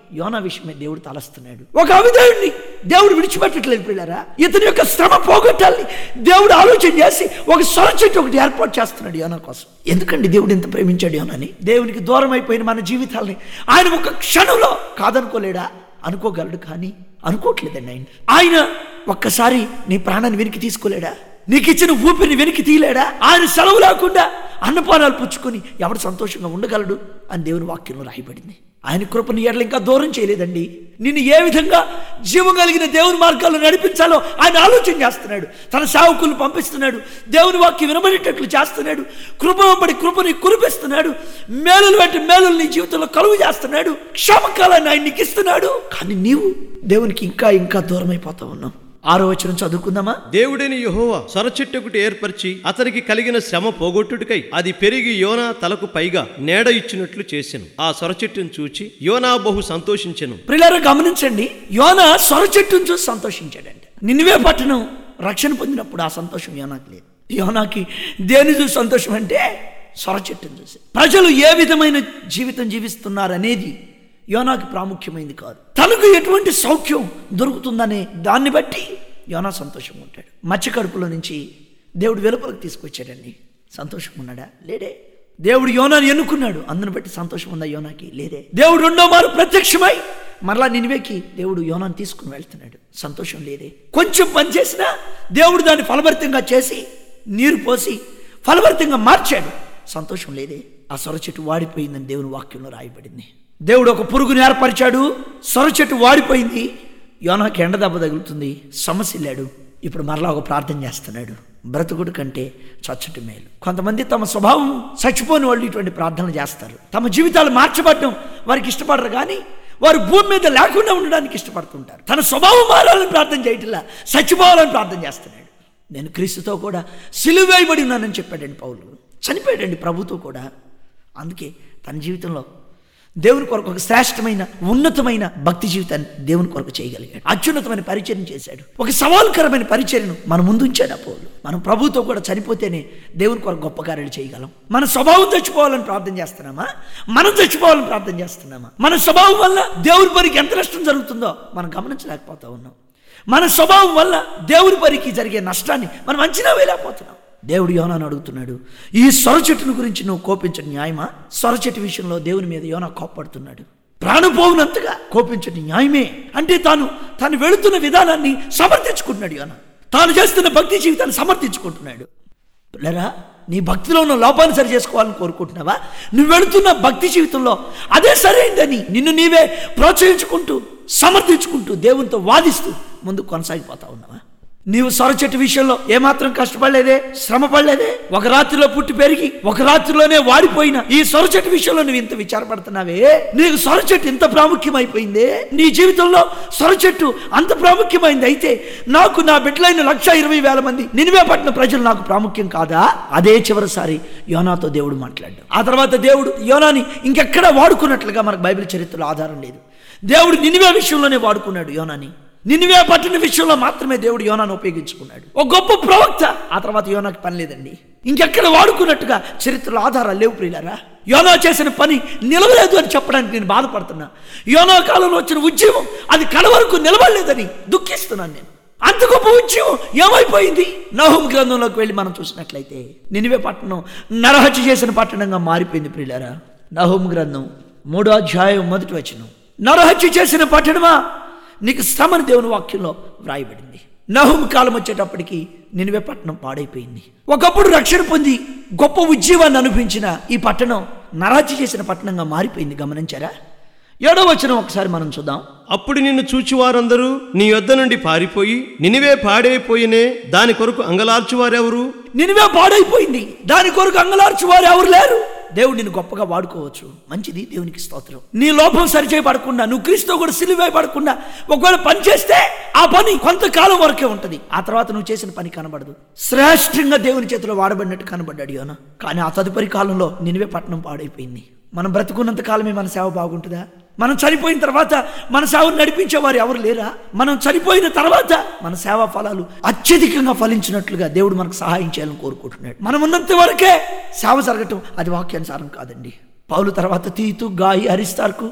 యోనా విషయమే దేవుడు తలస్తున్నాడు. ఒక అవిధేయుడిని దేవుడు విడిచిపెట్టట్లేదు పిల్లరా. ఇతని యొక్క శ్రమ పోగొట్టాలని దేవుడు ఆలోచన చేసి ఒక సొర చెట్టు ఒకటి ఏర్పాటు చేస్తున్నాడు యోనా కోసం. ఎందుకండి దేవుడు ఎంత ప్రేమించాడు యోనాని? దేవునికి దూరం అయిపోయిన మన జీవితాలని ఆయన ఒక క్షణంలో కాదనుకోలేడా? అనుకోగలడు, కానీ అనుకోవట్లేదండి ఆయన. ఆయన ఒక్కసారి నీ ప్రాణాన్ని వెనక్కి తీసుకోలేడా? నీకు ఇచ్చిన ఊపిరిని వెనక్కి తీయలేడా? ఆయన సెలవు లేకుండా అన్నపానాలు పుచ్చుకొని ఎవడు సంతోషంగా ఉండగలడు అని దేవుని వాక్యంలో రాయబడింది. ఆయన కృపను ఎడల ఇంకా దూరం చేయలేదండి. నిన్ను ఏ విధంగా జీవం కలిగిన దేవుని మార్గాల్లో నడిపించాలో ఆయన ఆలోచన చేస్తున్నాడు. తన సేవకులను పంపిస్తున్నాడు, దేవుని వాక్యం వినబడేటట్లు చేస్తున్నాడు, కృప వెంబడి కృపని కురిపిస్తున్నాడు, మేలులు వెంట మేలులు నీ జీవితంలో కలుగు చేస్తున్నాడు, క్షమకాలాన్ని ఆయన నీకు ఇస్తున్నాడు. కానీ నీవు దేవునికి ఇంకా ఇంకా దూరం అయిపోతా ఉన్నావు. ఆరో వచనం చదువుకుందామా? దేవుడైన యెహోవా సొర చెట్టు ఒకటి ఏర్పరిచి అతనికి కలిగిన శ్రమ పోగొట్టుటకై అది పెరిగి యోనా తలకు పైగా నీడ ఇచ్చినట్లు చేసెను. ఆ సొర చెట్టును చూచి యోనా బహు సంతోషించెను. ప్రియులారా గమనించండి, యోనా సొర చెట్టును చూసి సంతోషించాడంట. నినివే పట్టణం రక్షణ పొందినప్పుడు ఆ సంతోషం యోనాకి లేదు. యోనాకి దేని చూసి సంతోషం అంటే సొర చెట్టును చూసి. ప్రజలు ఏ విధమైన జీవితం జీవిస్తున్నారనేది యోనాకి ప్రాముఖ్యమైంది కాదు. తనకు ఎటువంటి సౌఖ్యం దొరుకుతుందనే దాన్ని బట్టి యోనా సంతోషంగా ఉంటాడు. మత్స్య కడుపులో నుంచి దేవుడు వెలుపలకు తీసుకొచ్చాడండి. సంతోషం ఉన్నాడా? లేడే. దేవుడు యోనాని ఎన్నుకున్నాడు, అందుని బట్టి సంతోషం ఉందా యోనాకి? లేదే. దేవుడు రెండో మారు ప్రత్యక్షమై మరలా నినివేకి దేవుడు యోనాని తీసుకుని వెళ్తున్నాడు, సంతోషం లేదే. కొంచెం పని చేసినా దేవుడు దాన్ని ఫలభరితంగా చేసి నీరు పోసి ఫలభరితంగా మార్చాడు, సంతోషం లేదే. ఆ సొర చెట్టు వాడిపోయిందని దేవుని వాక్యంలో రాయబడింది. దేవుడు ఒక పురుగుని ఏర్పరిచాడు, సొర చెట్టు వాడిపోయింది, యోనాకి ఎండ దెబ్బ తగులుతుంది, సమస్యలాడు. ఇప్పుడు మరలా ఒక ప్రార్థన చేస్తున్నాడు, బ్రతుకుడు కంటే చచ్చటి మేలు. కొంతమంది తమ స్వభావం చచ్చిపోని వాళ్ళు ఇటువంటి ప్రార్థనలు చేస్తారు. తమ జీవితాలు మార్చబడడం వారికి ఇష్టపడరు, కానీ వారు భూమి మీద లేకుండా ఉండడానికి ఇష్టపడుతుంటారు. తన స్వభావం మారాలని ప్రార్థన చేయట్లా, చచ్చిపోవాలని ప్రార్థన చేస్తున్నాడు. నేను క్రీస్తుతో కూడా సిలువ వేయబడి ఉన్నానని చెప్పాడండి పౌలు. చనిపోయాడండి ప్రభుతో కూడా. అందుకే తన జీవితంలో దేవుని కొరకు ఒక శ్రేష్టమైన ఉన్నతమైన భక్తి జీవితాన్ని దేవుని కొరకు చేయగలిగాడు. అత్యున్నతమైన పరిచర్య చేశాడు. ఒక సవాలుకరమైన పరిచర్యను మన ముందు ఉంచాడు పౌలు. మనం ప్రభుతో కూడా చనిపోతేనే దేవుని కొరకు గొప్ప కార్యాలు చేయగలం. మన స్వభావం చచ్చిపోవాలని ప్రార్థన చేస్తున్నామా? మనం చచ్చిపోవాలని ప్రార్థన చేస్తున్నామా? మన స్వభావం వల్ల దేవుని పనికి ఎంత నష్టం జరుగుతుందో మనం గమనించలేకపోతా ఉన్నాం. మన స్వభావం వల్ల దేవుని పనికి జరిగే నష్టాన్ని మనం అంచనా వేయలేకపోతున్నాం. దేవుడు యోనాను అడుగుతున్నాడు, ఈ సొర చెట్టును గురించి నువ్వు కోపించడం న్యాయమా? సొర చెట్టు విషయంలో దేవుని మీద యోనా కోపడుతున్నాడు. ప్రాణం పోవునంతగా కోపించడం న్యాయమే అంటే తాను తాను వెళుతున్న విధానాన్ని సమర్థించుకుంటున్నాడు. యోనా తాను చేస్తున్న భక్తి జీవితాన్ని సమర్థించుకుంటున్నాడు. లేరా, నీ భక్తిలో ఉన్న లోపాన్ని సరి చేసుకోవాలని కోరుకుంటున్నావా? నువ్వు వెళుతున్న భక్తి జీవితంలో అదే సరైందని నిన్ను నీవే ప్రోత్సహించుకుంటూ సమర్థించుకుంటూ దేవునితో వాదిస్తూ ముందుకు కొనసాగిపోతా ఉన్నావా? నీవు సొర చెట్టు విషయంలో ఏమాత్రం కష్టపడలేదే, శ్రమ పడలేదే. ఒక రాత్రిలో పుట్టి పెరిగి ఒక రాత్రిలోనే వాడిపోయిన ఈ సొర చెట్టు విషయంలో నువ్వు ఇంత విచారపడుతున్నావే. నీకు సొర చెట్టు ఇంత ప్రాముఖ్యమైపోయిందే. నీ జీవితంలో సొర చెట్టు అంత ప్రాముఖ్యమైంది అయితే నాకు నా బిడ్డలైన లక్ష ఇరవై వేల మంది నినివే పట్టిన ప్రజలు నాకు ప్రాముఖ్యం కాదా? అదే చివరిసారి యోనాతో దేవుడు మాట్లాడాడు. ఆ తర్వాత దేవుడు యోనాని ఇంకెక్కడా వాడుకున్నట్లుగా మనకు బైబిల్ చరిత్రలో ఆధారం లేదు. దేవుడు నినివే విషయంలోనే వాడుకున్నాడు యోనాని. నినివే పట్టిన విషయంలో మాత్రమే దేవుడు యోనాను ఉపయోగించుకున్నాడు. ఒక గొప్ప ప్రవక్త. ఆ తర్వాత యోనాకి పని లేదండి. ఇంకెక్కడ వాడుకున్నట్టుగా చరిత్రలో ఆధారాలు లేవు ప్రియులారా. యోనా చేసిన పని నిలవలేదు అని చెప్పడానికి నేను బాధపడుతున్నా. యోనా కాలంలో వచ్చిన ఉద్యమం అది కడ వరకు నిలబడలేదని దుఃఖిస్తున్నాను నేను. అంత గొప్ప ఉద్యమం ఏమైపోయింది? నహూము గ్రంథంలోకి వెళ్ళి మనం చూసినట్లయితే నినివే పట్టణం నరహత్య చేసిన పట్టణంగా మారిపోయింది ప్రియులారా. నహూము గ్రంథం మూడో అధ్యాయం మొదటి వచనం, నరహత్య చేసిన పట్టణమా నీకు శ్రమని దేవుని వాక్యంలో వ్రాయబడింది. నహూము కాలం వచ్చేటప్పటికి నినివే పట్టణం పాడైపోయింది. ఒకప్పుడు రక్షణ పొంది గొప్ప ఉద్యమాన్ని అనుభవించిన ఈ పట్టణం నరహత్య చేసిన పట్టణంగా మారిపోయింది. గమనించారా? ఏడో వచనం ఒకసారి మనం చూద్దాం. అప్పుడు నిన్ను చూచి వారందరూ నీ యొద్ద నుండి పారిపోయి నినివే పాడైపోయినే దాని కొరకు అంగలార్చువారెవరు? నినివే పాడైపోయింది, దాని కొరకు అంగలార్చువారు ఎవరు లేరు. దేవుడు నిన్ను గొప్పగా వాడుకోవచ్చు, మంచిది, దేవునికి స్తోత్రం. నీ లోపం సరిచేయబడకుండా నువ్వు క్రీస్తు కూడా సిలువేయబడకుండా ఒకవేళ పని చేస్తే ఆ పని కొంతకాలం వరకే ఉంటుంది. ఆ తర్వాత నువ్వు చేసిన పని కనబడదు. శ్రేష్టంగా దేవుని చేతిలో వాడబడినట్టు కనబడ్డాడు యోనా. కానీ ఆ తదుపరి కాలంలో నినివే పట్టణం పాడైపోయింది. మనం బ్రతుకున్నంత కాలమే మన సేవ బాగుంటుందా? మనం చనిపోయిన తర్వాత మన సేవను నడిపించేవారు ఎవరు లేరా? మనం చనిపోయిన తర్వాత మన సేవా ఫలాలు అత్యధికంగా ఫలించినట్లుగా దేవుడు మనకు సహాయం చేయాలని కోరుకుంటున్నాడు. మనం ఉన్నంత వరకే సేవ జరగటం అది వాక్యానుసారం కాదండి. పౌలు తర్వాత తీతు, గాయి, అరిస్తార్కు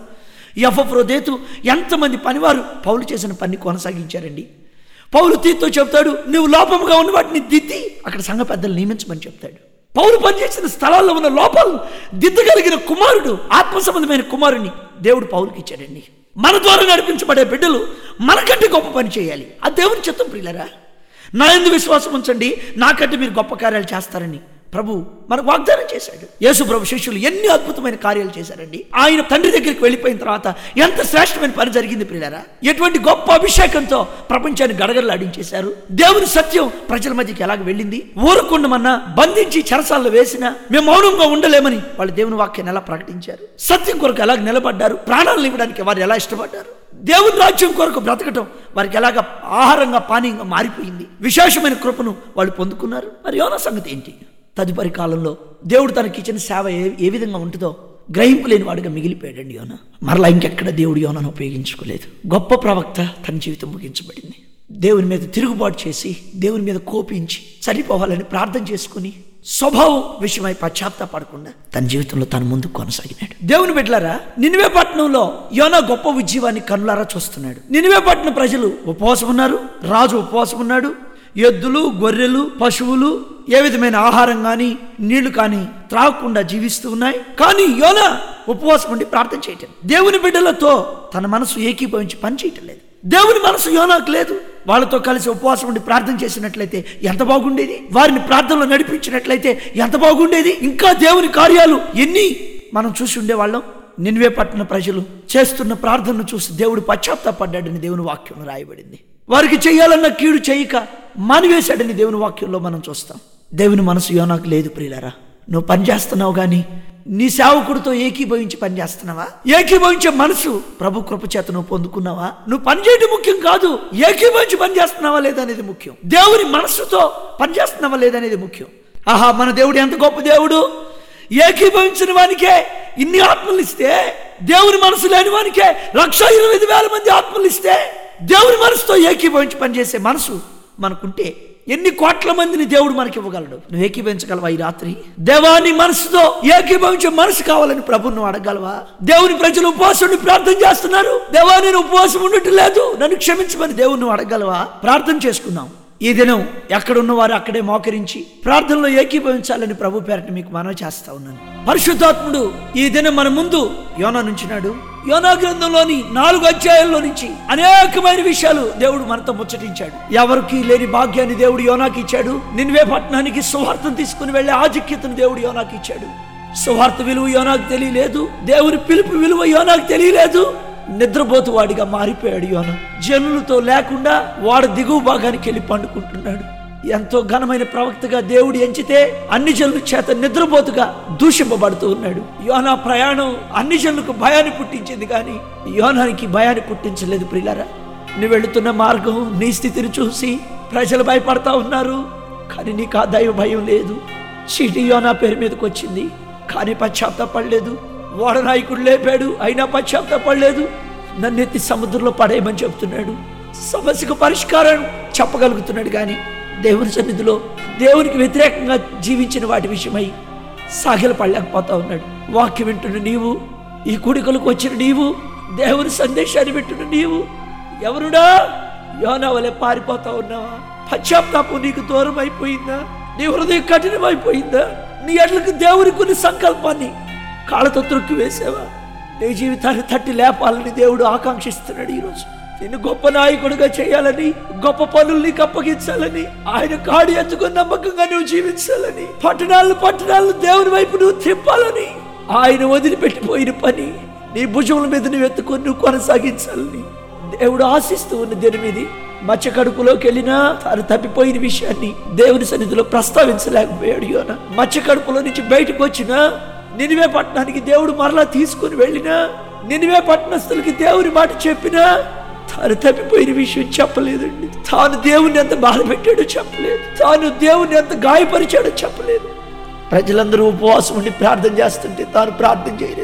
ఎపఫ్రోదితు ఎంతమంది పనివారు పౌలు చేసిన పని కొనసాగించారండి. పౌలు తీతో చెప్తాడు, నువ్వు లోపముగా ఉన్న వాటిని దిద్ది అక్కడ సంఘ పెద్దలు నియమించమని చెప్తాడు. పౌలు పనిచేసిన స్థలాల్లో ఉన్న లోపాలు దిద్దగలిగిన కుమారుడు, ఆత్మ సంబంధమైన కుమారుని దేవుడు పౌలుకి ఇచ్చాడండి. మన ద్వారా నడిపించబడే బిడ్డలు మనకంటే గొప్ప పని చేయాలి. ఆ దేవుని చిత్తం ప్రియులారా. నా యందు విశ్వాసం ఉంచండి, నాకంటే మీరు గొప్ప కార్యాలు చేస్తారని ప్రభు మనకు వాగ్దానం చేశాడు. యేసు ప్రభు శిష్యులు ఎన్ని అద్భుతమైన కార్యాలు చేశారండి. ఆయన తండ్రి దగ్గరికి వెళ్ళిపోయిన తర్వాత ఎంత శ్రేష్టమైన పని జరిగింది ప్రియులారా. ఎటువంటి గొప్ప అభిషేకంతో ప్రపంచాన్ని గడగడలాడించేశారు. దేవుని సత్యం ప్రజల మధ్యకి ఎలాగ వెళ్ళింది. ఊరుకుండమన్నా, బంధించి చెరసాల్లో వేసినా మేము మౌనంగా ఉండలేమని వాళ్ళు దేవుని వాక్యాన్ని ఎలా ప్రకటించారు. సత్యం కొరకు ఎలాగ నిలబడ్డారు. ప్రాణాలను ఇవ్వడానికి వారు ఎలా ఇష్టపడ్డారు. దేవుని రాజ్యం కొరకు బ్రతకటం వారికి ఎలాగ ఆహారంగా పానీయంగా మారిపోయింది. విశేషమైన కృపను వాళ్ళు పొందుకున్నారు. మరి యోనా సంగతి ఏంటి? తదుపరి కాలంలో దేవుడు తనకి ఇచ్చిన సేవ ఏ ఏ విధంగా ఉంటుందో గ్రహింపు లేని వాడిగా మిగిలిపోయాడండి యోనా. మరలా ఇంకెక్కడ దేవుడు యోనాను ఉపయోగించుకోలేదు. గొప్ప ప్రవక్త తన జీవితం ముగించబడింది. దేవుని మీద తిరుగుబాటు చేసి, దేవుని మీద కోపించి చనిపోవాలని ప్రార్థన చేసుకుని స్వభావం విషయమై పశ్చాత్తాపడకుండా తన జీవితంలో తన ముందు కొనసాగినాడు. దేవుని బిడ్డలారా, నినివే పట్టణంలో యోనా గొప్ప ఉజ్జీవాన్ని కన్నులారా చూస్తున్నాడు. నినివే పట్టణ ప్రజలు ఉపవాసం ఉన్నారు. రాజు ఉపవాసం ఉన్నాడు. ఎద్దులు, గొర్రెలు, పశువులు ఏ విధమైన ఆహారం కానీ నీళ్లు కానీ త్రాగకుండా జీవిస్తూ ఉన్నాయి. కానీ యోనా ఉపవాసం ఉండి ప్రార్థన చేయటం, దేవుని బిడ్డలతో తన మనసు ఏకీభవించి పని చేయటం లేదు. దేవుని మనసు యోనాకు లేదు. వాళ్ళతో కలిసి ఉపవాసం ఉండి ప్రార్థన చేసినట్లయితే ఎంత బాగుండేది. వారిని ప్రార్థనలో నడిపించినట్లయితే ఎంత బాగుండేది. ఇంకా దేవుని కార్యాలు ఎన్ని మనం చూసి ఉండేవాళ్ళం. నినివే పట్టణ ప్రజలు చేస్తున్న ప్రార్థనను చూసి దేవుడు పశ్చాత్తాపడ్డాడని దేవుని వాక్యంలో రాయబడింది. వారికి చేయాలన్న కీడు చేయక మానివేశాడని దేవుని వాక్యంలో మనం చూస్తాం. దేవుని మనసు యోనాకు లేదు ప్రియులారా. నువ్వు పని చేస్తున్నావు కానీ నీ సేవకుడితో ఏకీభవించి పని చేస్తున్నావా? ఏకీభవించే మనసు ప్రభు కృప చేత నువ్వు పొందుకున్నావా? నువ్వు పని చేయడం ముఖ్యం కాదు, ఏకీభవించి పని చేస్తున్నావా లేదనేది ముఖ్యం. దేవుని మనసుతో పని చేస్తున్నావా లేదనేది ముఖ్యం. ఆహా, మన దేవుడు ఎంత గొప్ప దేవుడు. ఏకీభవించిన వానికే ఇన్ని ఆత్మలు ఇస్తే, దేవుని మనసు లేని వానికే లక్ష ఇరవై ఐదు వేల మంది ఆత్మలు ఇస్తే, దేవుని మనసుతో ఏకీభవించి పనిచేసే మనసు మనకుంటే ఎన్ని కోట్ల మందిని దేవుడు మనకి ఇవ్వగలడు. నువ్వు ఏకీభవించగలవా? ఈ రాత్రి దేవాని మనసుతో ఏకీభవించే మనసు కావాలని ప్రభు నువ్వు అడగలవా? దేవుని ప్రజలు ఉపవాసం ప్రార్థన చేస్తున్నారు. దేవా, నేను ఉపవాసం ఉండటం లేదు, నన్ను క్షమించమని దేవుని నువ్వు అడగలవా? ప్రార్థన చేసుకుందాం. ఈ దినం ఎక్కడున్న వారు అక్కడే మోకరించి ప్రార్థనలో ఏకీభవించాలని ప్రభు పేరట మీకు మనవి చేస్తా ఉన్నాను. పరిశుద్ధాత్ముడు ఈ దినం మన ముందు యోనా నుంచినాడు. యోనా గ్రంథంలోని నాలుగు అధ్యాయాల్లో నుంచి అనేకమైన విషయాలు దేవుడు మనతో ముచ్చటించాడు. ఎవరికి లేని భాగ్యాన్ని దేవుడు యోనాకి ఇచ్చాడు. నినివే పట్టణానికి సువార్తను తీసుకుని వెళ్లే ఆధిక్యతను దేవుడు యోనాకి ఇచ్చాడు. సువార్త విలువ యోనాకు తెలియలేదు. దేవుని పిలుపు విలువ యోనాకు తెలియలేదు. నిద్రపోతు వాడిగా మారిపోయాడు యోనా. జనులతో లేకుండా వాడు దిగువ భాగానికి వెళ్ళి పండుకుంటున్నాడు. ఎంతో ఘనమైన ప్రవక్తగా దేవుడు ఎంచితే అన్ని జనుల చేత నిద్రపోతుగా దూషింపబడుతూ ఉన్నాడు. యోనా ప్రయాణం అన్ని జనులకు భయాన్ని పుట్టించింది కానీ యోనానికి భయాన్ని పుట్టించలేదు. ప్రియులారా, నువ్వు వెళుతున్న మార్గం, నీ స్థితిని చూసి ప్రజలు భయపడతా ఉన్నారు. కానీ నీకు ఆ దైవ భయం లేదు. చీటి యోనా పేరు మీదకి వచ్చింది కానీ పశ్చాత్తాపడలేదు. ఓడ నాయకుడు లేపాడు అయినా పశ్చాత్తాపడలేదు. నన్ను ఎత్తి సముద్రంలో పడేయమని చెప్తున్నాడు. సమస్యకు పరిష్కారం చెప్పగలుగుతున్నాడు కానీ దేవుని సన్నిధిలో దేవునికి వ్యతిరేకంగా జీవించిన వాటి విషయమై సాగిల పడలేకపోతా ఉన్నాడు. వాక్యం వింటున్న నీవు, ఈ కూడికలకు వచ్చిన నీవు, దేవుని సందేశాన్ని వింటున్న నీవు, ఎవరుడా యోనా వలె పారిపోతా ఉన్నావా? పశ్చాత్తాపం నీకు దూరం అయిపోయిందా? నీ హృదయం కఠినమైపోయిందా? నీ ఎడ్లకు దేవుని కొన్ని సంకల్పాన్ని కాళ్ళతో త్రొక్కి వేసావా? నీ జీవితాన్ని తట్టి లేపాలని దేవుడు ఆకాంక్షిస్తున్నాడు. ఈరోజు నిన్ను గొప్ప నాయకుడిగా చేయాలని, గొప్ప పనులు నీకు అప్పగించాలని, ఆయన కాడి ఎత్తుకుని నమ్మకంగా నువ్వు జీవించాలని, పట్టణాలను పట్టణాలను దేవుని వైపు నువ్వు తిప్పాలని, ఆయన వదిలిపెట్టిపోయిన పని నీ భుజముల మీద నువ్వు ఎత్తుకొని నువ్వు కొనసాగించాలని దేవుడు ఆశిస్తూ ఉన్న దీని మీద మత్స్య కడుపులోకి వెళ్ళినా తాను తప్పిపోయిన విషయాన్ని దేవుని సన్నిధిలో ప్రస్తావించలేకపోయాడు యోనా. మత్స్య కడుపులో నుంచి బయటకు వచ్చినా, నినివే పట్టణానికి దేవుడు మరలా తీసుకుని వెళ్ళినా, నినివే పట్టణస్తులకి దేవుని మాట చెప్పినా తాను తప్పిపోయిన విషయం చెప్పలేదండి. తాను దేవుణ్ణి ఎంత బాధ పెట్టాడో చెప్పలేదు. తాను దేవుణ్ణి ఎంత గాయపరిచాడో చెప్పలేదు. ప్రజలందరూ ఉపవాసం ఉండి ప్రార్థన చేస్తుంటే తాను ప్రార్థన చేయలేదండి.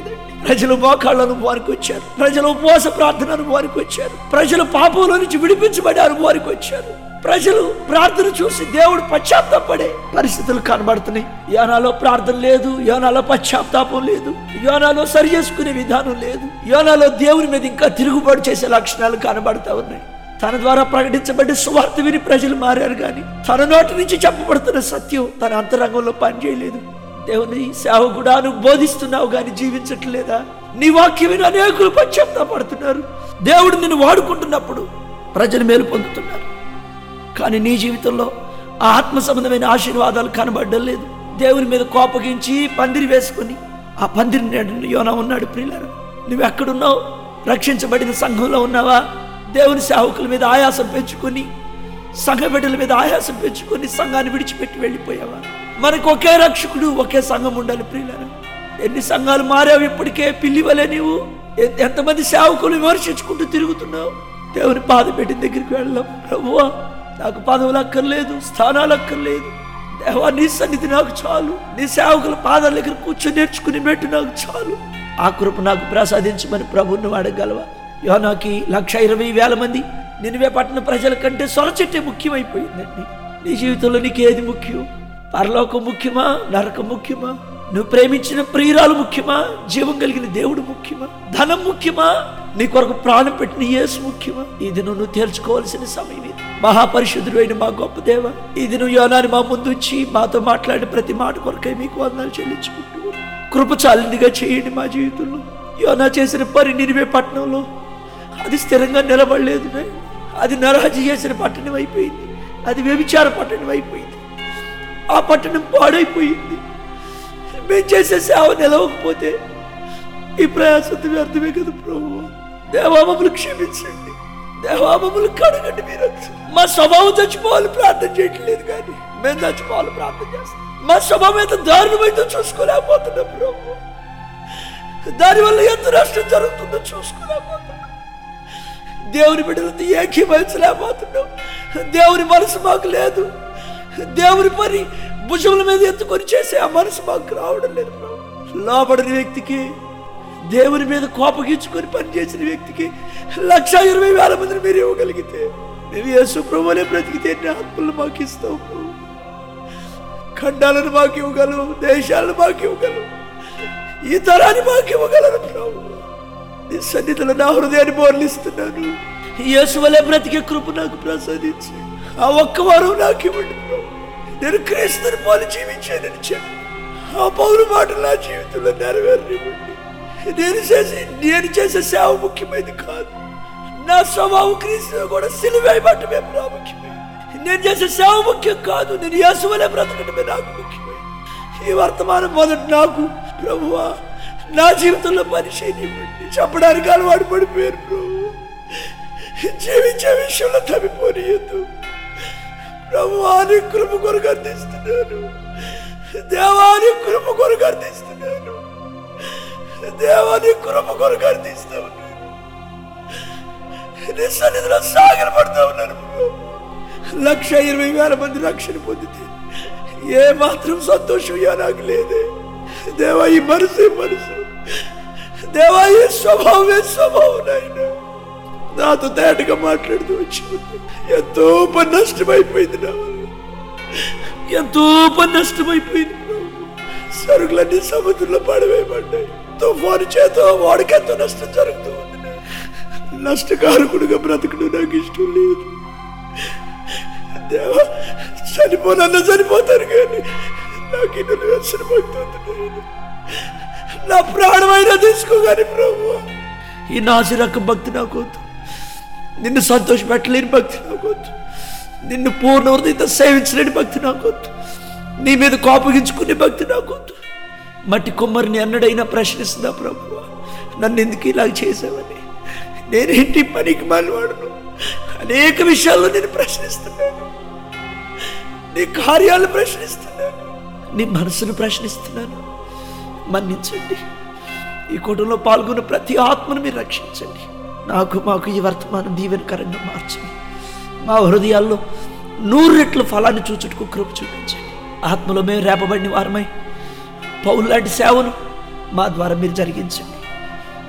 ప్రజలు మోకాళ్ళ అనుభవానికి వచ్చారు, ప్రజలు ఉపవాస ప్రార్థన అనుభవానికి వచ్చారు, ప్రజలు పాపంలో నుంచి విడిపించబడే అనుభవానికి వచ్చారు. ప్రజలు ప్రార్థన చూసి దేవుడు పశ్చాత్తాపడే పరిస్థితులు కనబడుతున్నాయి. యోనాలో ప్రార్థన లేదు, యోనాలో పశ్చాత్తాపం లేదు, యోనాలో సరి చేసుకునే విధానం లేదు, యోనాలో దేవుని మీద ఇంకా తిరుగుబాటు చేసే లక్షణాలు కనబడతా ఉన్నాయి. తన ద్వారా ప్రకటించబడ్డ సువార్త విని ప్రజలు మారారు, కానీ తన నోటి నుంచి చెప్పబడుతున్న సత్యం తన అంతరంగంలో పనిచేయలేదు. దేవుని సేవకుడా, నువ్వు బోధిస్తున్నావు కానీ జీవించట్లేదా? నీ వాక్యం విని అనేకులు పశ్చాత్తాపడుతున్నారు. దేవుడు నిన్ను వాడుకుంటున్నప్పుడు ప్రజలు మేలు పొందుతున్నారు, కానీ నీ జీవితంలో ఆ ఆత్మ సంబంధమైన ఆశీర్వాదాలు కనబడడం లేదు. దేవుని మీద కోపగించి పందిరి వేసుకుని ఆ పందిరి నీడన యోనా ఉన్నాడు. ప్రియులారా, నువ్వు ఎక్కడున్నావు? రక్షించబడిన సంఘంలో ఉన్నావా? దేవుని సేవకుల మీద ఆయాసం పెంచుకొని, సంఘ బిడ్డల మీద ఆయాసం పెంచుకొని సంఘాన్ని విడిచిపెట్టి వెళ్ళిపోయావా? మనకు ఒకే రక్షకుడు, ఒకే సంఘం ఉండాలి. ప్రియులారా, ఎన్ని సంఘాలు మారావు ఇప్పటికే పిల్లివలే. నీవు ఎంతమంది సేవకులు విమర్శించుకుంటూ తిరుగుతున్నావు. దేవుని పాద పెట్టిన దగ్గరికి వెళ్ళాం. ప్రభువా, నాకు పదవులు అక్కర్లేదు, స్థానాలు అక్కర్లేదు. దేవా, నీ సన్నిధి నాకు చాలు. నీ సేవకుల పాదాల దగ్గర కూర్చొని నేర్చుకుని మెట్టు నాకు చాలు. ఆ కృప నాకు ప్రసాదించమని ప్రభువుని అడగలవా? యోనాకి లక్ష ఇరవై వేల మంది నినివే పట్టణ ప్రజల కంటే సొరచెట్టే ముఖ్యమైపోయిందండి. నీ జీవితంలో నీకు ఏది ముఖ్యం? పరలోకం ముఖ్యమా, నరకం ముఖ్యమా? నువ్వు ప్రేమించిన ప్రియురాలు ముఖ్యమా, జీవం కలిగిన దేవుడు ముఖ్యమా, ధనం ముఖ్యమా, నీ కొరకు ప్రాణం పెట్టిన యేసు ముఖ్యమా? ఇది నువ్వు తేల్చుకోవాల్సిన సమయం ఇది. మహాపరిశుద్ధుడు అయిన మా గొప్ప దేవ, ఇది నువ్వు యోనాని మా ముందు వచ్చి మాతో మాట్లాడిన ప్రతి మాట కొరకై మీకు వందనాలు చెల్లించుకుంటూ కృప చాలిందిగా చేయండి మా జీవితంలో. యోనా చేసిన పని నినివే పట్టణంలో అది స్థిరంగా నిలబడలేదు. అది నరహత్య చేసిన పట్టణం అయిపోయింది, అది వ్యభిచార పట్టణం అయిపోయింది, ఆ పట్టణం పాడైపోయింది. మేము చేసే సేవ నిలవకపోతే ఈ ప్రయాసంతో వ్యర్థమే కదా ప్రభువా. దేవా, మమ్మల్ని క్షమించండి. దేవా, మమ్మల్ని కడగండి. మీరు మా స్వభావం చచ్చిపోవాలి ప్రార్థన చేయట్లేదు, కానీ మేము చచ్చిపోవాలి ప్రార్థన చేస్తాం. మా స్వభావం ఎంత దారుణమైతే చూసుకోలేకపోతున్నాం ప్రభు. దానివల్ల ఎంత నష్టం జరుగుతుందో చూసుకోలేకపోతున్నాం. దేవుని బిడ్డలతో ఏకీభవించలేకపోతున్నాం. దేవుని మనసు మాకు లేదు. దేవుని పని భుజముల మీద ఎత్తుకొని చేసే ఆ మనసు మాకు రావడం లేదు ప్రభు. లోబడిన వ్యక్తికి, దేవుని మీద కోపగించుకొని పనిచేసిన వ్యక్తికి లక్ష ఇరవై వేల మందిని మీరు ఇవ్వగలిగితే, మేము యేసు ప్రభువునే బ్రతికితే ఎన్ని ఆత్మలను మాకు ఇస్తావు ప్రభు. ఖండాలను మాకు ఇవ్వగలవు, దేశాలను మాకు ఇవ్వగలవు, ఈ తరాన్ని మాకు ఇవ్వగలరు ప్రభు. నీ సన్నిధిలో నా హృదయాన్ని బోర్లిస్తున్నాను. యేసు వలె బ్రతికే కృప నాకు ప్రసాదించి ఆ ఒక్క వారం నాకు ఇవ్వండి ప్రభు. నేను క్రీస్తుని పోలి జీవించానని చెప్పి ఆ పౌరు మాటలు నా జీవితంలో నెరవేరనివ్వండి. నేను చేసే నేను చేసే సేవ ముఖ్యమైనది కాదు, నా స్వభావం క్రీస్తు కూడా సిలువేయబడటమే ప్రాముఖ్యమైనది. నేను చేసే సేవ ముఖ్యం కాదు, నేను యేసు వలె బ్రతకటమే నాకు ముఖ్యమైనది. ఈ వర్తమానం మొదట నాకు ప్రభువా నా జీవితంలో పని చేయనివ్వండి. చెప్పడానికి అలవాటు పడిపోయారు ప్రభు. జీవించే విషయంలో తప్పిపోనియద్దు ప్రభువా. నీ కృప కొరకు అర్థిస్తున్నాను. దేవాని కృప కొరకు అర్థిస్తున్నాను. దేవాని కృప కొరకు అర్థిస్తా ఉన్నాను. నీ సన్నిధిలో సాగరపడతా ఉన్నాను ప్రభు. లక్ష ఇరవై వేల మంది రక్షణ పొందితే ఏ మాత్రం సంతోషం నాకు లేదే. దేవా, ఈ మనసు మనసు దేవా, ఏ స్వభావం ఏ స్వభావం నాయన నాతో తేటగా మాట్లాడుతూ వచ్చి ఎంతో పని నష్టమైపోయింది. నా వల్ల ఎంతో పని నష్టమైపోయింది. సరుకులన్నీ సముద్రంలో పడవేయబడ్డాయి. తుఫాను చేత వాడికెంతో నష్టం జరుగుతూ ఉంది. నష్టకారకుడుగా బ్రతకడం నాకు ఇష్టం లేదు. దేవా, చనిపోనన్నా చనిపోతాను, కానీ నాకు ఇల్లు వ్యసనమవుతుంది. నా ప్రాణమైనా తీసుకోగాని ప్రభు. ఈ నాసిరకం భక్తి నాకు వద్దు. నిన్ను సంతోష పెట్టలేని భక్తి నాకు వద్దు. నిన్ను పూర్ణ హృదయంతో సేవించలేని భక్తి నాకు వద్దు. నీ మీద కోపగించుకునే భక్తి నాకు వద్దు. మట్టి కుమ్మరిని అన్నడైనా ప్రశ్నిస్తుందా ప్రభు, నన్ను ఎందుకు ఇలా చేసావని? నేనేంటి పనికి మాలివాడును? అనేక విషయాల్లో నేను ప్రశ్నిస్తున్నాను. నీ కార్యాలను ప్రశ్నిస్తున్నాను, నీ మనసును ప్రశ్నిస్తున్నాను. మన్నించండి. ఈ కూటంలో పాల్గొన్న ప్రతి ఆత్మను మీరు రక్షించండి. నాకు మాకు ఈ వర్తమానం దీవెనకరంగా మార్చండి. మా హృదయాల్లో నూరు రెట్ల ఫలాన్ని చూచుటకు కృప చూపించండి. ఆత్మలో మేము రేపబడిన వారమై పౌలు లాంటి సేవను మా ద్వారా మీరు జరిగించండి.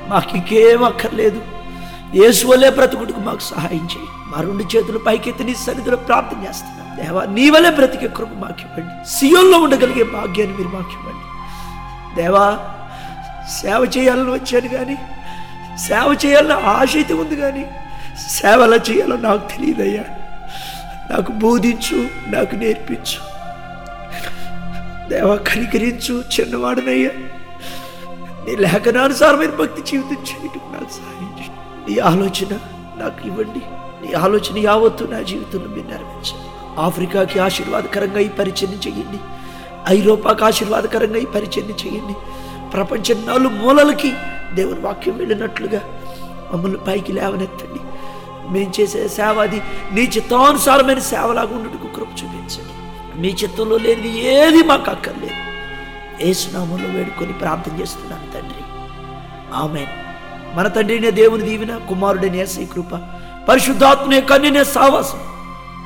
మాకు ఇంకేం అక్కర్లేదు. యేసు వల్లే బ్రతుకుడుకు మాకు సహాయం చేయి. మా రెండు చేతులు పైకెత్తి నీ సన్నిధిలో ప్రార్థన చేస్తున్నాం. దేవా, నీ వల్లే బ్రతికే కృప మాకు ఇవ్వండి. సియోన్లో ఉండగలిగే భాగ్యాన్ని మీరు మాకు ఇవ్వండి. దేవా, సేవ చేయాలని వచ్చాను కానీ, సేవ చేయాలని ఆశ అయితే ఉంది కానీ సేవ ఎలా చేయాలో నాకు తెలియదయ్యా. నాకు బోధించు, నాకు నేర్పించు. దేవా, కనికరించు, చిన్నవాడనయ్యా. నీ లేఖనానుసారమైన భక్తి జీవితం చేయటం నాకు సహాయం చేయండి. నీ ఆలోచన నాకు ఇవ్వండి. నీ ఆలోచన యావత్తు నా జీవితంలో మీరు నెరవేర్చండి. ఆఫ్రికాకి ఆశీర్వాదకరంగా ఈ పరిచయం చేయండి. ఐరోపాకి ఆశీర్వాదకరంగా ఈ పరిచయం చేయండి. ప్రపంచం నాలుగు మూలలకి దేవుని వాక్యం వెళ్ళినట్లుగా మమ్మల్ని పైకి లేవనెత్తండి. మేము చేసే సేవ అది నీ చిత్తానుసారమైన సేవలాగా ఉండటకు కృప చూపించండి. మీ చిత్తంలో లేనిది ఏది మాకు అక్కర్లేదు. యేసు నామములో వేడుకొని ప్రార్థన చేస్తున్నాను తండ్రి, ఆమేన్. మన తండ్రి అయిన దేవుని దీవెన, కుమారుడైన యేసయ్య కృప, పరిశుద్ధాత్మ కన్యనే సావాసం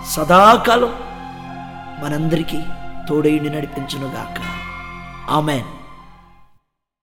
సదాకాలం మనందరికీ తోడైండి నడిపించునుగాక. ఆమేన్.